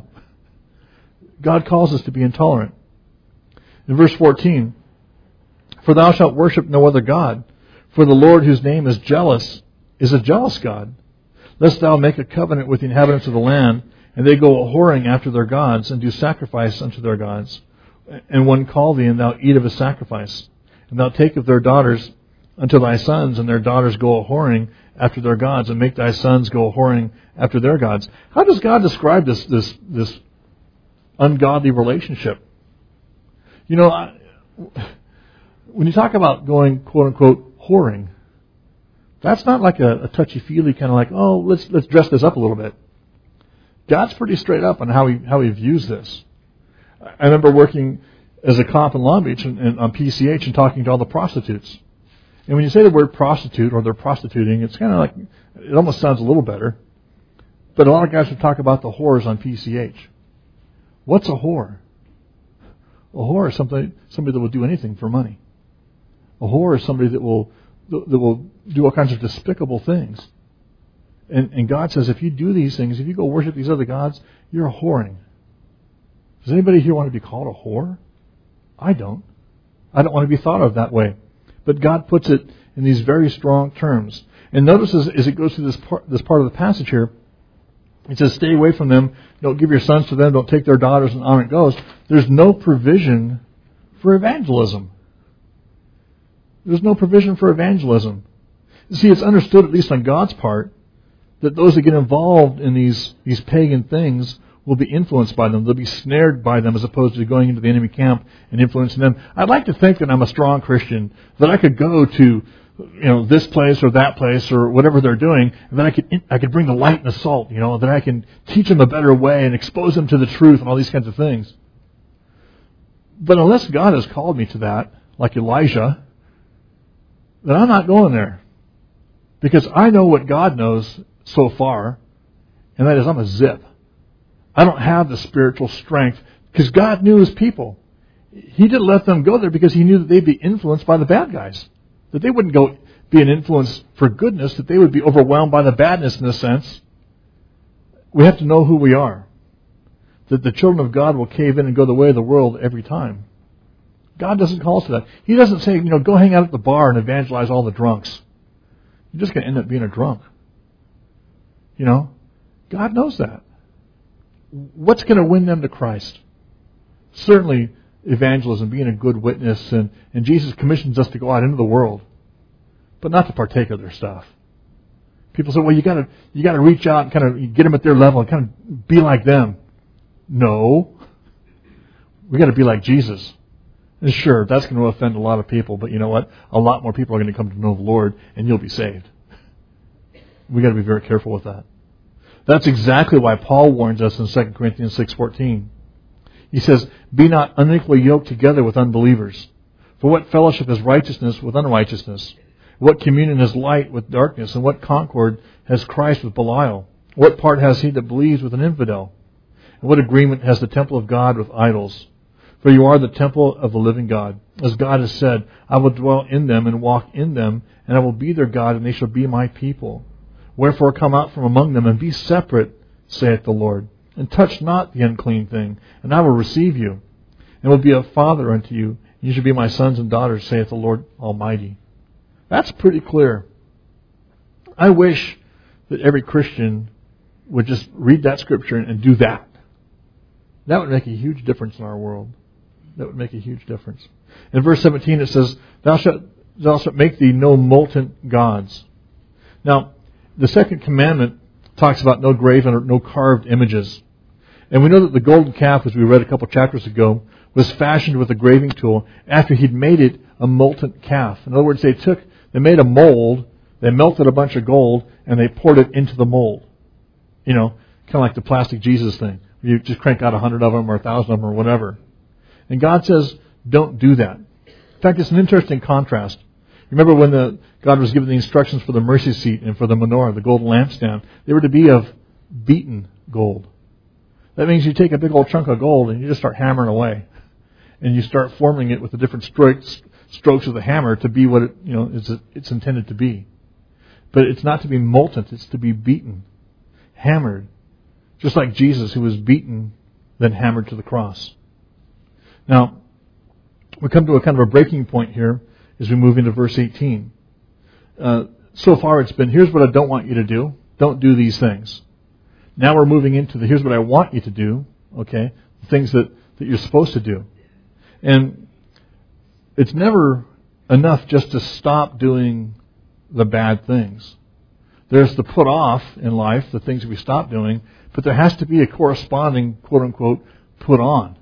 God calls us to be intolerant. In verse fourteen, for thou shalt worship no other God, for the Lord whose name is jealous is a jealous God. Lest thou make a covenant with the inhabitants of the land, and they go a-whoring after their gods, and do sacrifice unto their gods. And one call thee, and thou eat of his sacrifice. And thou take of their daughters unto thy sons, and their daughters go a-whoring after their gods, and make thy sons go a-whoring after their gods. How does God describe this this this ungodly relationship? You know, I, when you talk about going, quote unquote, whoring, that's not like a, a touchy-feely kind of like, oh, let's let's dress this up a little bit. God's pretty straight up on how he how he views this. I remember working as a cop in Long Beach and, and on P C H and talking to all the prostitutes. And when you say the word prostitute or they're prostituting, it's kind of like, it almost sounds a little better. But a lot of guys would talk about the whores on P C H. What's a whore? A whore is somebody, somebody that will do anything for money. A whore is somebody that will that will do all kinds of despicable things. And, and God says, if you do these things, if you go worship these other gods, you're whoring. Does anybody here want to be called a whore? I don't. I don't want to be thought of that way. But God puts it in these very strong terms. And notice as, as it goes through this part, this part of the passage here, it says, stay away from them. Don't give your sons to them. Don't take their daughters, and on it goes. There's no provision for evangelism. There's no provision for evangelism. You see, it's understood, at least on God's part, that those that get involved in these, these pagan things will be influenced by them. They'll be snared by them as opposed to going into the enemy camp and influencing them. I'd like to think that I'm a strong Christian, that I could go to, you know, this place or that place or whatever they're doing, and that I could I could bring the light and the salt, you know, that I can teach them a better way and expose them to the truth and all these kinds of things. But unless God has called me to that, like Elijah, then I'm not going there. Because I know what God knows so far, and that is I'm a zip. I don't have the spiritual strength, because God knew His people. He didn't let them go there because He knew that they'd be influenced by the bad guys. That they wouldn't go be an influence for goodness, that they would be overwhelmed by the badness in a sense. We have to know who we are. That the children of God will cave in and go the way of the world every time. God doesn't call us to that. He doesn't say, you know, go hang out at the bar and evangelize all the drunks. You're just going to end up being a drunk. You know, God knows that. What's going to win them to Christ? Certainly evangelism, being a good witness, and, and Jesus commissions us to go out into the world, but not to partake of their stuff. People say, well, you gotta, you gotta reach out and kind of get them at their level and kind of be like them. No. We gotta be like Jesus. And sure, that's going to offend a lot of people, but you know what? A lot more people are going to come to know the Lord, and you'll be saved. We got to be very careful with that. That's exactly why Paul warns us in Second Corinthians six fourteen. He says, be not unequally yoked together with unbelievers. For what fellowship is righteousness with unrighteousness? What communion is light with darkness? And what concord has Christ with Belial? What part has he that believes with an infidel? And what agreement has the temple of God with idols? For you are the temple of the living God. As God has said, I will dwell in them and walk in them, and I will be their God, and they shall be my people. Wherefore come out from among them, and be separate, saith the Lord, and touch not the unclean thing, and I will receive you, and will be a father unto you, and you shall be my sons and daughters, saith the Lord Almighty. That's pretty clear. I wish that every Christian would just read that scripture and do that. That would make a huge difference in our world. That would make a huge difference. In verse seventeen it says, Thou shalt, thou shalt make thee no molten gods. Now, the second commandment talks about no graven or no carved images. And we know that the golden calf, as we read a couple chapters ago, was fashioned with a graving tool after he'd made it a molten calf. In other words, they took, they made a mold, they melted a bunch of gold, and they poured it into the mold. You know, kind of like the plastic Jesus thing. You just crank out a hundred of them or a thousand of them or whatever. And God says, don't do that. In fact, it's an interesting contrast. Remember when the God was giving the instructions for the mercy seat and for the menorah, the golden lampstand, they were to be of beaten gold. That means you take a big old chunk of gold and you just start hammering away. And you start forming it with the different strokes, strokes of the hammer to be what it, you know, is it's intended to be. But it's not to be molten, it's to be beaten, hammered. Just like Jesus, who was beaten, then hammered to the cross. Now, we come to a kind of a breaking point here as we move into verse eighteen. Uh, so far it's been, here's what I don't want you to do. Don't do these things. Now we're moving into the, here's what I want you to do. Okay? The things that, that you're supposed to do. And it's never enough just to stop doing the bad things. There's the put off in life, the things we stop doing, but there has to be a corresponding, quote unquote, put on.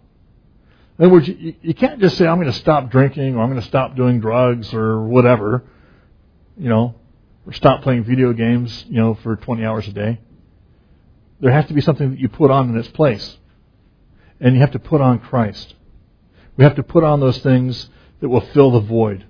In other words, you, you can't just say, I'm going to stop drinking, or I'm going to stop doing drugs, or whatever, you know, or stop playing video games, you know, for twenty hours a day. There has to be something that you put on in its place. And you have to put on Christ. We have to put on those things that will fill the void.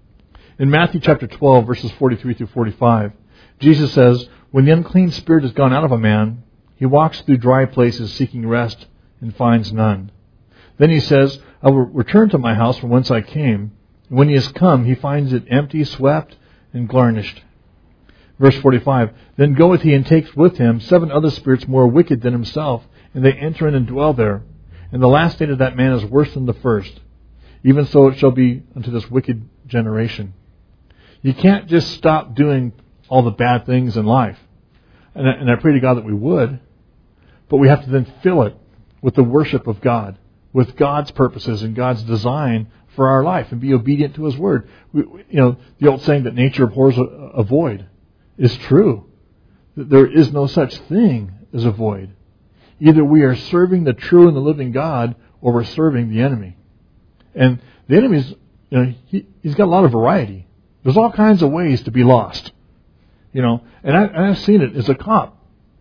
In Matthew chapter twelve, verses forty-three through forty-five, Jesus says, when the unclean spirit has gone out of a man, he walks through dry places seeking rest and finds none. Then he says, I will return to my house from whence I came. And when he has come, he finds it empty, swept, and garnished. Verse forty-five, then goeth he and takes with him seven other spirits more wicked than himself, and they enter in and dwell there. And the last state of that man is worse than the first. Even so it shall be unto this wicked generation. You can't just stop doing all the bad things in life. And I, and I pray to God that we would. But we have to then fill it with the worship of God, with God's purposes and God's design for our life, and be obedient to His Word. We, you know, the old saying that nature abhors a, a void is true. There is no such thing as a void. Either we are serving the true and the living God, or we're serving the enemy. And the enemy's, you know, he, he's got a lot of variety. There's all kinds of ways to be lost. You know, and, I, and I've seen it as a cop.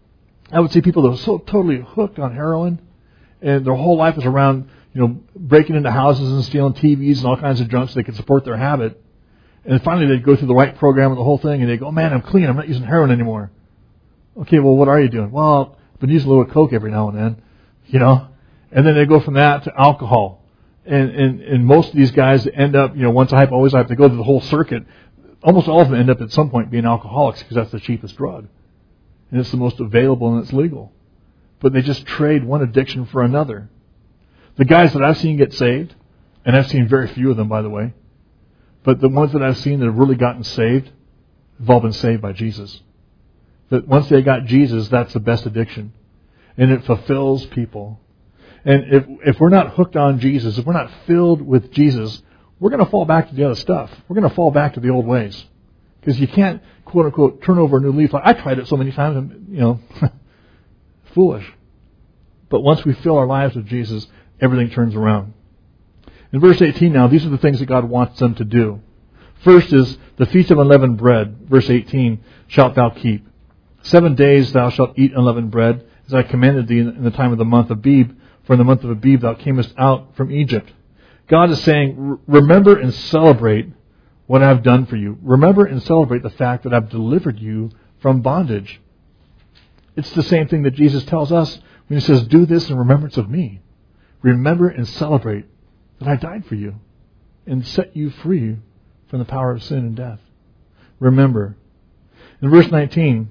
I would see people that are so totally hooked on heroin, and their whole life is around, you know, breaking into houses and stealing T Vs and all kinds of junk so they can support their habit. And finally they'd go through the right program and the whole thing, and they go, oh, man, I'm clean. I'm not using heroin anymore. Okay, well, what are you doing? Well, I've been using a little Coke every now and then, you know. And then they go from that to alcohol. And, and, and most of these guys end up, you know, once a hype, always a hype. They go through the whole circuit. almost all of them end up at some point being alcoholics because that's the cheapest drug. And it's the most available and it's legal. But they just trade one addiction for another. The guys that I've seen get saved, and I've seen very few of them, by the way, but the ones that I've seen that have really gotten saved have all been saved by Jesus. That once they got Jesus, that's the best addiction. And it fulfills people. And if if we're not hooked on Jesus, if we're not filled with Jesus, we're going to fall back to the other stuff. We're going to fall back to the old ways. Because you can't, quote unquote, turn over a new leaf. Like, I tried it so many times, and, you know, foolish. But once we fill our lives with Jesus, everything turns around. In verse eighteen now, these are the things that God wants them to do. First is the Feast of Unleavened Bread, verse eighteen, shalt thou keep. Seven days thou shalt eat unleavened bread, as I commanded thee in the time of the month of Abib, for in the month of Abib thou camest out from Egypt. God is saying, remember and celebrate what I've done for you. Remember and celebrate the fact that I've delivered you from bondage. It's the same thing that Jesus tells us when He says, do this in remembrance of me. Remember and celebrate that I died for you and set you free from the power of sin and death. Remember. In verse nineteen,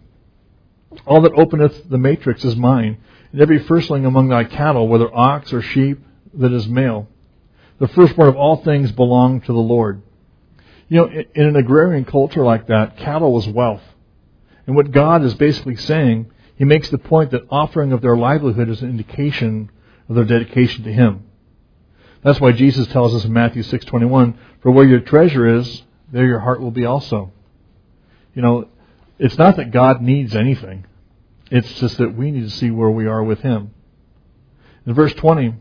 all that openeth the matrix is mine, and every firstling among thy cattle, whether ox or sheep, that is male. The firstborn of all things belong to the Lord. You know, in an agrarian culture like that, cattle was wealth. And what God is basically saying, He makes the point that offering of their livelihood is an indication of their dedication to Him. That's why Jesus tells us in Matthew six twenty-one, for where your treasure is, there your heart will be also. You know, it's not that God needs anything. It's just that we need to see where we are with Him. In verse twenty,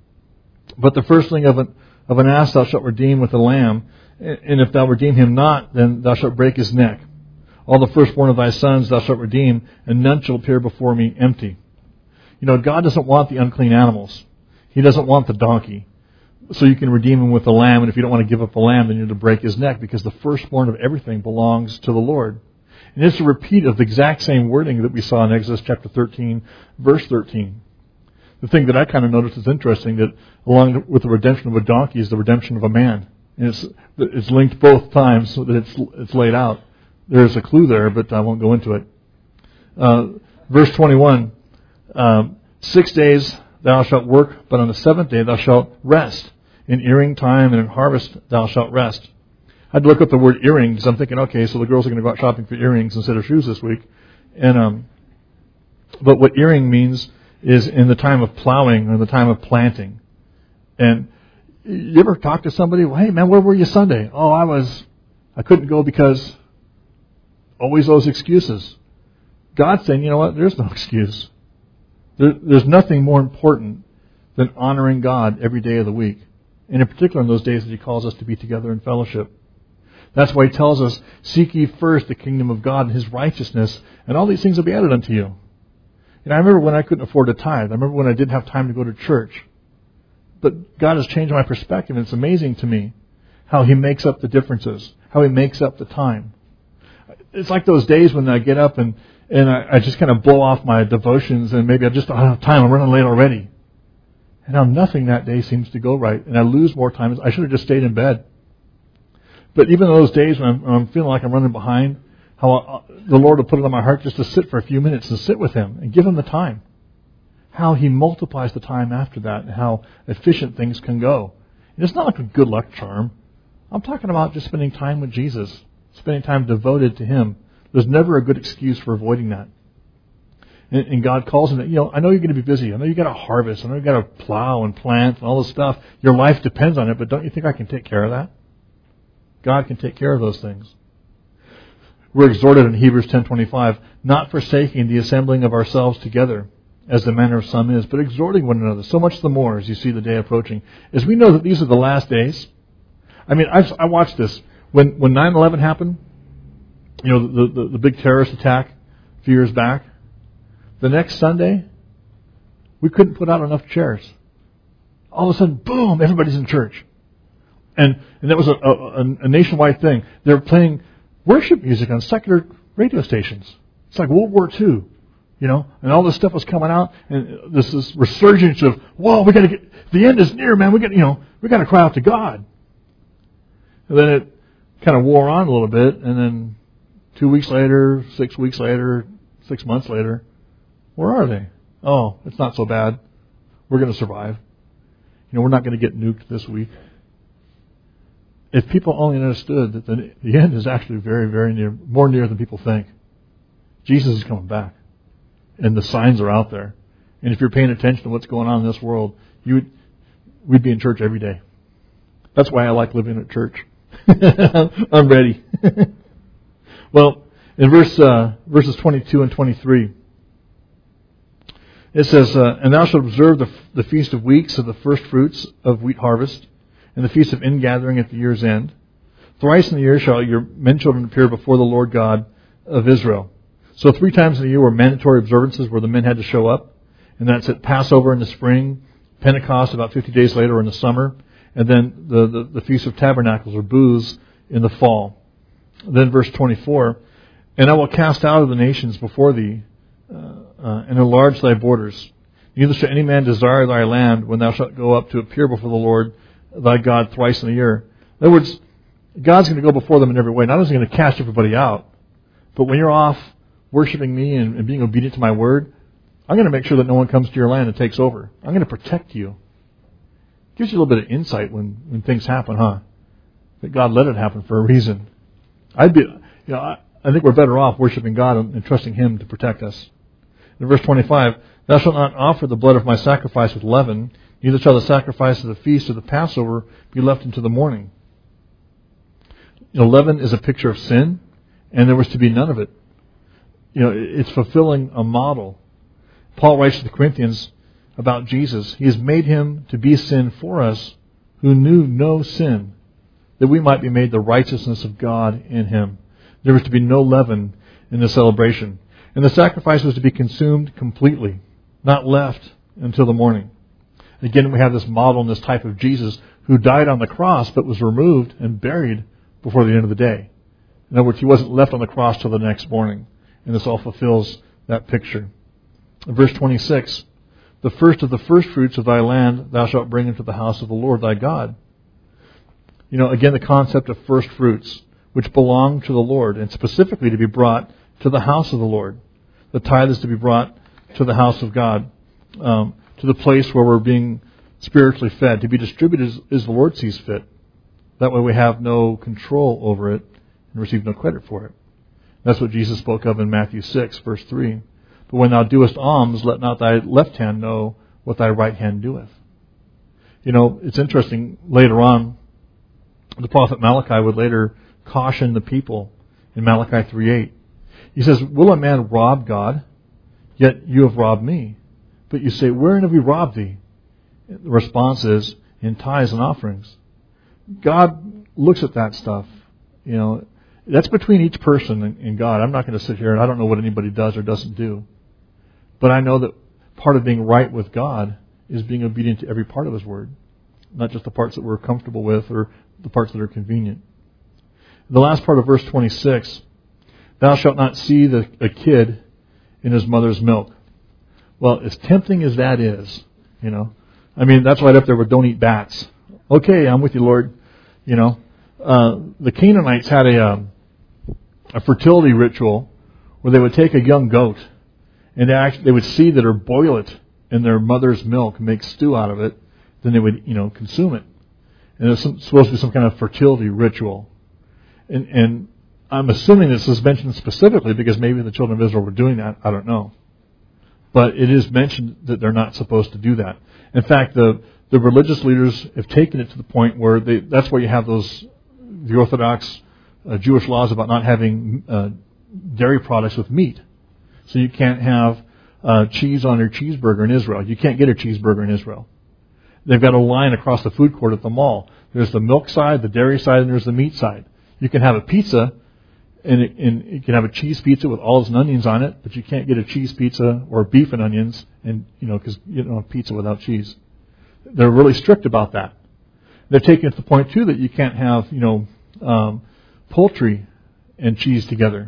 but the firstling of an, of an ass thou shalt redeem with a lamb, and if thou redeem him not, then thou shalt break his neck. All the firstborn of thy sons thou shalt redeem, and none shall appear before me empty. You know, God doesn't want the unclean animals. He doesn't want the donkey. So you can redeem him with the lamb, and if you don't want to give up the lamb, then you're to break his neck, because the firstborn of everything belongs to the Lord. And it's a repeat of the exact same wording that we saw in Exodus chapter thirteen, verse thirteen. The thing that I kind of noticed is interesting, that along with the redemption of a donkey is the redemption of a man. And it's it's linked both times so that it's it's laid out. There's a clue there, but I won't go into it. Uh, verse twenty-one, um, six days thou shalt work, but on the seventh day thou shalt rest. In earing time and in harvest thou shalt rest. I had to look up the word earrings. I'm thinking, okay, so the girls are going to go out shopping for earrings instead of shoes this week. And um, but what earring means is in the time of plowing or the time of planting. And you ever talk to somebody, well, hey man, where were you Sunday? Oh, I was, I couldn't go because always those excuses. God's saying, you know what, there's no excuse. There, there's nothing more important than honoring God every day of the week. And in particular in those days that He calls us to be together in fellowship. That's why He tells us, seek ye first the kingdom of God and His righteousness, and all these things will be added unto you. And I remember when I couldn't afford to tithe. I remember when I didn't have time to go to church. But God has changed my perspective, and it's amazing to me how He makes up the differences, how He makes up the time. It's like those days when I get up and, and I, I just kind of blow off my devotions, and maybe I just don't have time, I'm running late already. And now nothing that day seems to go right, and I lose more time. I should have just stayed in bed. But even those days when I'm, when I'm feeling like I'm running behind, how I, the Lord will put it on my heart just to sit for a few minutes and sit with Him and give Him the time. How He multiplies the time after that and how efficient things can go. And it's not like a good luck charm. I'm talking about just spending time with Jesus, spending time devoted to Him. There's never a good excuse for avoiding that. And, and God calls Him, you know, I know you're going to be busy. I know you've got to harvest. I know you've got to plow and plant and all this stuff. Your life depends on it, but don't you think I can take care of that? God can take care of those things. We're exhorted in Hebrews ten twenty-five, not forsaking the assembling of ourselves together, as the manner of some is, but exhorting one another, so much the more as you see the day approaching. As we know that these are the last days. I mean, I've, I watched this. When when nine eleven happened, you know, the, the, the big terrorist attack a few years back, the next Sunday, we couldn't put out enough chairs. All of a sudden, boom, everybody's in church. And and that was a, a, a nationwide thing. They were playing worship music on secular radio stations. It's like World War Two, you know, and all this stuff was coming out, and this this resurgence of, whoa, we got to get, the end is near, man. We got, you know, we got to cry out to God. And then it kind of wore on a little bit, and then two weeks later, six weeks later, six months later, where are they? Oh, it's not so bad. We're going to survive. You know, we're not going to get nuked this week. If people only understood that the, the end is actually very, very near, more near than people think. Jesus is coming back. And the signs are out there. And if you're paying attention to what's going on in this world, you would, we'd be in church every day. That's why I like living at church. I'm ready. Well, in verse uh, verses twenty-two and twenty-three, it says, uh, "And thou shalt observe the, the feast of weeks of the first fruits of wheat harvest, and the feast of ingathering at the year's end. Thrice in the year shall your men children appear before the Lord God of Israel." So three times in a year were mandatory observances where the men had to show up. And that's at Passover in the spring, Pentecost about fifty days later in the summer, and then the, the, the Feast of Tabernacles or Booths in the fall. Then verse twenty-four, "And I will cast out of the nations before thee, uh, uh, and enlarge thy borders. Neither shall any man desire thy land when thou shalt go up to appear before the Lord thy God thrice in a year." In other words, God's going to go before them in every way. Not only is He going to cast everybody out, but when you're off worshiping me and, and being obedient to my word, I'm going to make sure that no one comes to your land and takes over. I'm going to protect you. Gives you a little bit of insight when, when things happen, huh? That God let it happen for a reason. I'd be, you know, I, I think we're better off worshiping God and, and trusting Him to protect us. In verse twenty-five, "Thou shalt not offer the blood of my sacrifice with leaven, neither shall the sacrifice of the feast of the Passover be left until the morning." You know, leaven is a picture of sin, and there was to be none of it. You know, it's fulfilling a model. Paul writes to the Corinthians about Jesus. He has made Him to be sin for us who knew no sin, that we might be made the righteousness of God in Him. There was to be no leaven in the celebration. And the sacrifice was to be consumed completely, not left until the morning. Again, we have this model and this type of Jesus who died on the cross but was removed and buried before the end of the day. In other words, He wasn't left on the cross till the next morning. And this all fulfills that picture. In verse twenty-six, "The first of the first fruits of thy land thou shalt bring into the house of the Lord thy God." You know, again, the concept of first fruits, which belong to the Lord, and specifically to be brought to the house of the Lord. The tithe is to be brought to the house of God, um, to the place where we're being spiritually fed. To be distributed as, as the Lord sees fit. That way we have no control over it and receive no credit for it. That's what Jesus spoke of in Matthew six, verse three. "But when thou doest alms, let not thy left hand know what thy right hand doeth." You know, it's interesting, later on, the prophet Malachi would later caution the people in Malachi three eight. He says, "Will a man rob God? Yet you have robbed me. But you say, wherein have we robbed thee?" The response is, "In tithes and offerings." God looks at that stuff. You know, that's between each person and God. I'm not going to sit here and I don't know what anybody does or doesn't do. But I know that part of being right with God is being obedient to every part of His Word. Not just the parts that we're comfortable with or the parts that are convenient. The last part of verse twenty-six, "Thou shalt not see the, a kid in his mother's milk." Well, as tempting as that is, you know, I mean, that's right up there with "don't eat bats." Okay, I'm with you, Lord. You know, uh, the Canaanites had a, um, a fertility ritual where they would take a young goat and they, actually, they would seed it or boil it in their mother's milk and make stew out of it. Then they would, you know, consume it. And it was some, supposed to be some kind of fertility ritual. And, and I'm assuming this is mentioned specifically because maybe the children of Israel were doing that. I don't know. But it is mentioned that they're not supposed to do that. In fact, the the religious leaders have taken it to the point where they, that's where you have those, the Orthodox uh, Jewish laws about not having uh, dairy products with meat. So you can't have uh, cheese on your cheeseburger in Israel. You can't get a cheeseburger in Israel. They've got a line across the food court at the mall. There's the milk side, the dairy side, and there's the meat side. You can have a pizza, and, it, and you can have a cheese pizza with olives and onions on it, but you can't get a cheese pizza or beef and onions, and you know, because you don't have pizza without cheese. They're really strict about that. They're taking it to the point too that you can't have, you know, um, poultry and cheese together.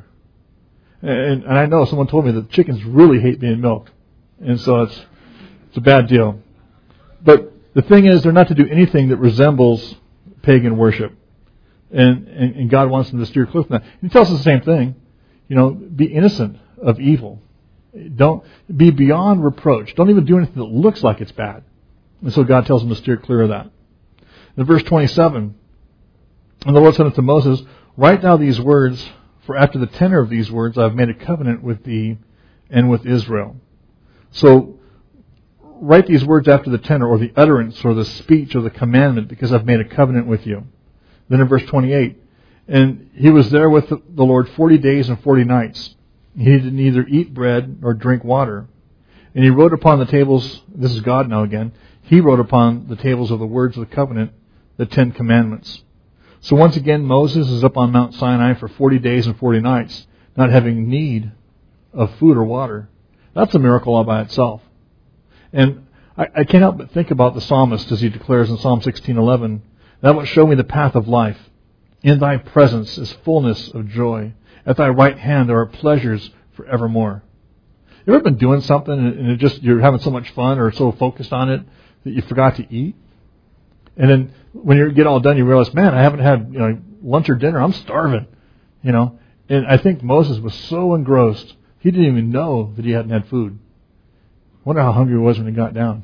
And, and I know someone told me that chickens really hate being milked, and so it's it's a bad deal. But the thing is, they're not to do anything that resembles pagan worship. And, and, and God wants them to steer clear from that. He tells us the same thing. You know, be innocent of evil. Don't be beyond reproach. Don't even do anything that looks like it's bad. And so God tells them to steer clear of that. In verse twenty-seven, and the Lord said unto Moses, write now these words, for after the tenor of these words I have made a covenant with thee and with Israel. So, write these words after the tenor, or the utterance, or the speech, or the commandment, because I've made a covenant with you. Then in verse twenty-eight, and he was there with the Lord forty days and forty nights. He did neither eat bread nor drink water. And he wrote upon the tables, this is God now again, he wrote upon the tables of the words of the covenant, the Ten Commandments. So once again, Moses is up on Mount Sinai for forty days and forty nights, not having need of food or water. That's a miracle all by itself. And I, I can't help but think about the psalmist as he declares in Psalm sixteen eleven, thou wilt show me the path of life. In thy presence is fullness of joy. At thy right hand there are pleasures forevermore. You ever been doing something and it just you're having so much fun or so focused on it that you forgot to eat? And then when you get all done, you realize, man, I haven't had you know lunch or dinner. I'm starving. You know. And I think Moses was so engrossed, he didn't even know that he hadn't had food. I wonder how hungry he was when he got down.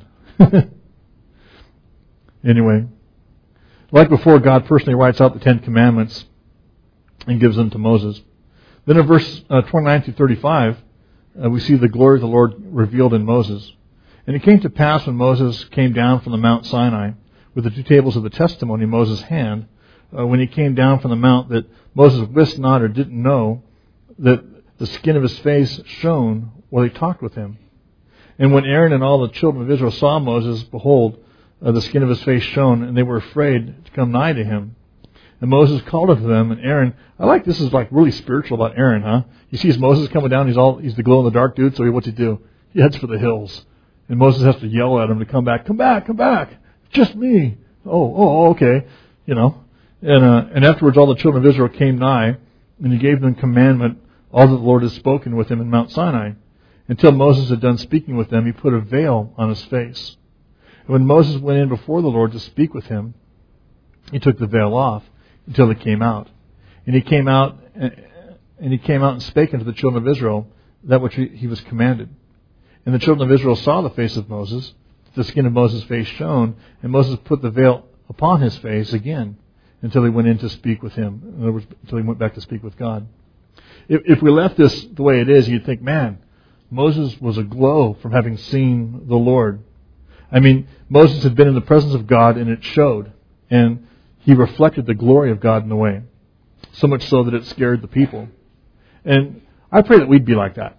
Anyway, like before, God personally writes out the Ten Commandments and gives them to Moses. Then in verse uh, twenty-nine through thirty-five, uh, we see the glory of the Lord revealed in Moses. And it came to pass when Moses came down from the Mount Sinai with the two tables of the testimony in Moses' hand, uh, when he came down from the mount, that Moses wist not or didn't know that the skin of his face shone while he talked with him. And when Aaron and all the children of Israel saw Moses, behold, uh, the skin of his face shone, and they were afraid to come nigh to him. And Moses called unto them, and Aaron, I like this is like really spiritual about Aaron, huh? He sees Moses coming down, he's all he's the glow in the dark dude, so he, what's he do? He heads for the hills. And Moses has to yell at him to come back, come back, come back. Just me. Oh, oh, okay. You know. And uh, and afterwards all the children of Israel came nigh, and he gave them commandment, all that the Lord had spoken with him in Mount Sinai. Until Moses had done speaking with them, he put a veil on his face. And when Moses went in before the Lord to speak with him, he took the veil off until he came out. And he came out, and he came out and spake unto the children of Israel that which he was commanded. And the children of Israel saw the face of Moses, the skin of Moses' face shone, and Moses put the veil upon his face again until he went in to speak with him. In other words, until he went back to speak with God. If, if we left this the way it is, you'd think, man, Moses was aglow from having seen the Lord. I mean, Moses had been in the presence of God, and it showed. And he reflected the glory of God in a way. So much so that it scared the people. And I pray that we'd be like that.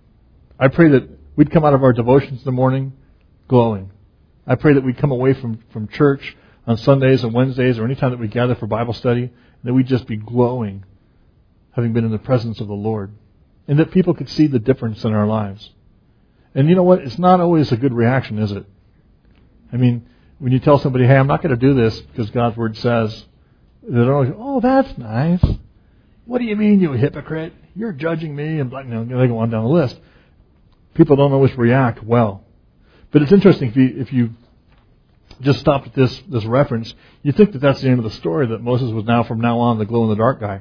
I pray that we'd come out of our devotions in the morning glowing. I pray that we'd come away from, from church on Sundays and Wednesdays or any time that we gather for Bible study, that we'd just be glowing, having been in the presence of the Lord. And that people could see the difference in our lives. And you know what? It's not always a good reaction, is it? I mean, when you tell somebody, hey, I'm not going to do this because God's Word says, they're always, oh, that's nice. What do you mean, you hypocrite? You're judging me, and you know, they go on down the list. People don't always react well. But it's interesting, if you, if you just stopped at this, this reference, you think that that's the end of the story, that Moses was now, from now on, the glow-in-the-dark guy.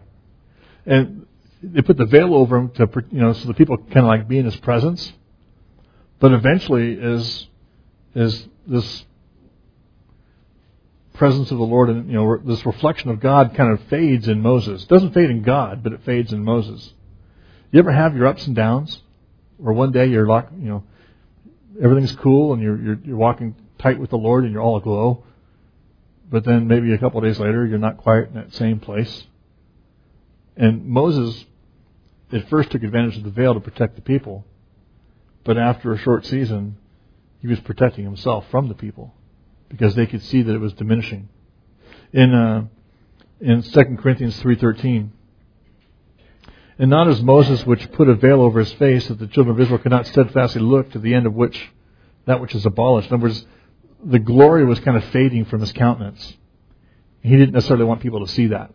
And they put the veil over him to, you know, so the people kind of like be in his presence. But eventually, as as this presence of the Lord and you know this reflection of God kind of fades in Moses. It doesn't fade in God, but it fades in Moses. You ever have your ups and downs, or one day you're like, you know, everything's cool and you're you're, you're walking tight with the Lord and you're all aglow, but then maybe a couple of days later you're not quite in that same place. And Moses at first took advantage of the veil to protect the people, but after a short season, he was protecting himself from the people because they could see that it was diminishing. In uh, in Second Corinthians three thirteen, and not as Moses, which put a veil over his face, that the children of Israel could not steadfastly look to the end of which that which is abolished. In other words, the glory was kind of fading from his countenance. He didn't necessarily want people to see that.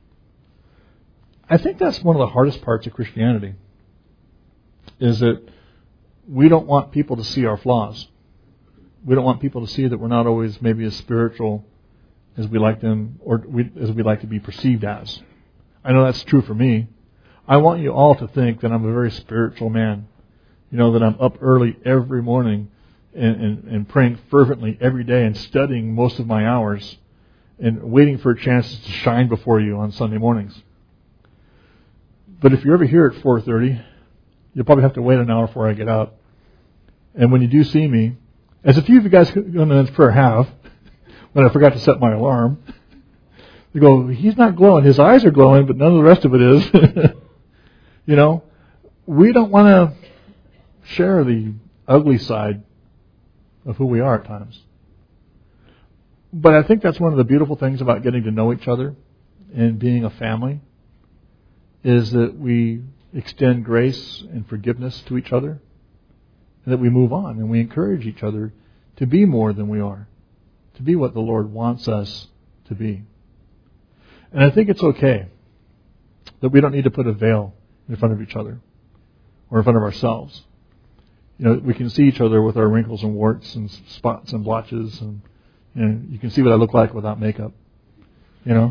I think that's one of the hardest parts of Christianity, is that we don't want people to see our flaws. We don't want people to see that we're not always maybe as spiritual as we like them, or we, as we like to be perceived as. I know that's true for me. I want you all to think that I'm a very spiritual man. You know, that I'm up early every morning and, and, and praying fervently every day and studying most of my hours and waiting for a chance to shine before you on Sunday mornings. But if you're ever here at four thirty, you'll probably have to wait an hour before I get up. And when you do see me, as a few of you guys in the prayer have, when I forgot to set my alarm, you go, he's not glowing. His eyes are glowing, but none of the rest of it is. You know, we don't want to share the ugly side of who we are at times. But I think that's one of the beautiful things about getting to know each other and being a family, is that we extend grace and forgiveness to each other, and that we move on and we encourage each other to be more than we are, to be what the Lord wants us to be. And I think it's okay that we don't need to put a veil in front of each other or in front of ourselves. You know, we can see each other with our wrinkles and warts and spots and blotches, and you know, you can see what I look like without makeup. You know,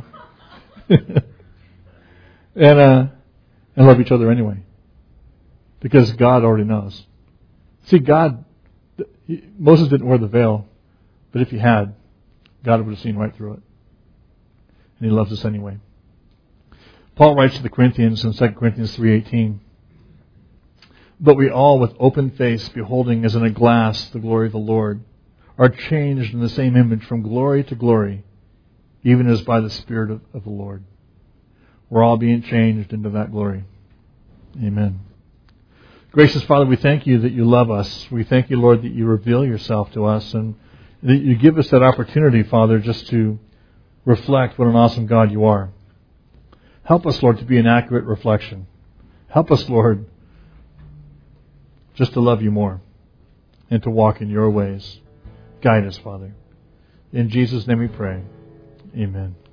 and uh, and love each other anyway, because God already knows. See, God, he, Moses didn't wear the veil, but if he had, God would have seen right through it, and He loves us anyway. Paul writes to the Corinthians in Second Corinthians three eighteen. But we all, with open face, beholding as in a glass the glory of the Lord, are changed in the same image from glory to glory, even as by the Spirit of, of the Lord. We're all being changed into that glory. Amen. Gracious Father, we thank you that you love us. We thank you, Lord, that you reveal yourself to us, and that you give us that opportunity, Father, just to reflect what an awesome God you are. Help us, Lord, to be an accurate reflection. Help us, Lord, just to love you more and to walk in your ways. Guide us, Father. In Jesus' name we pray. Amen.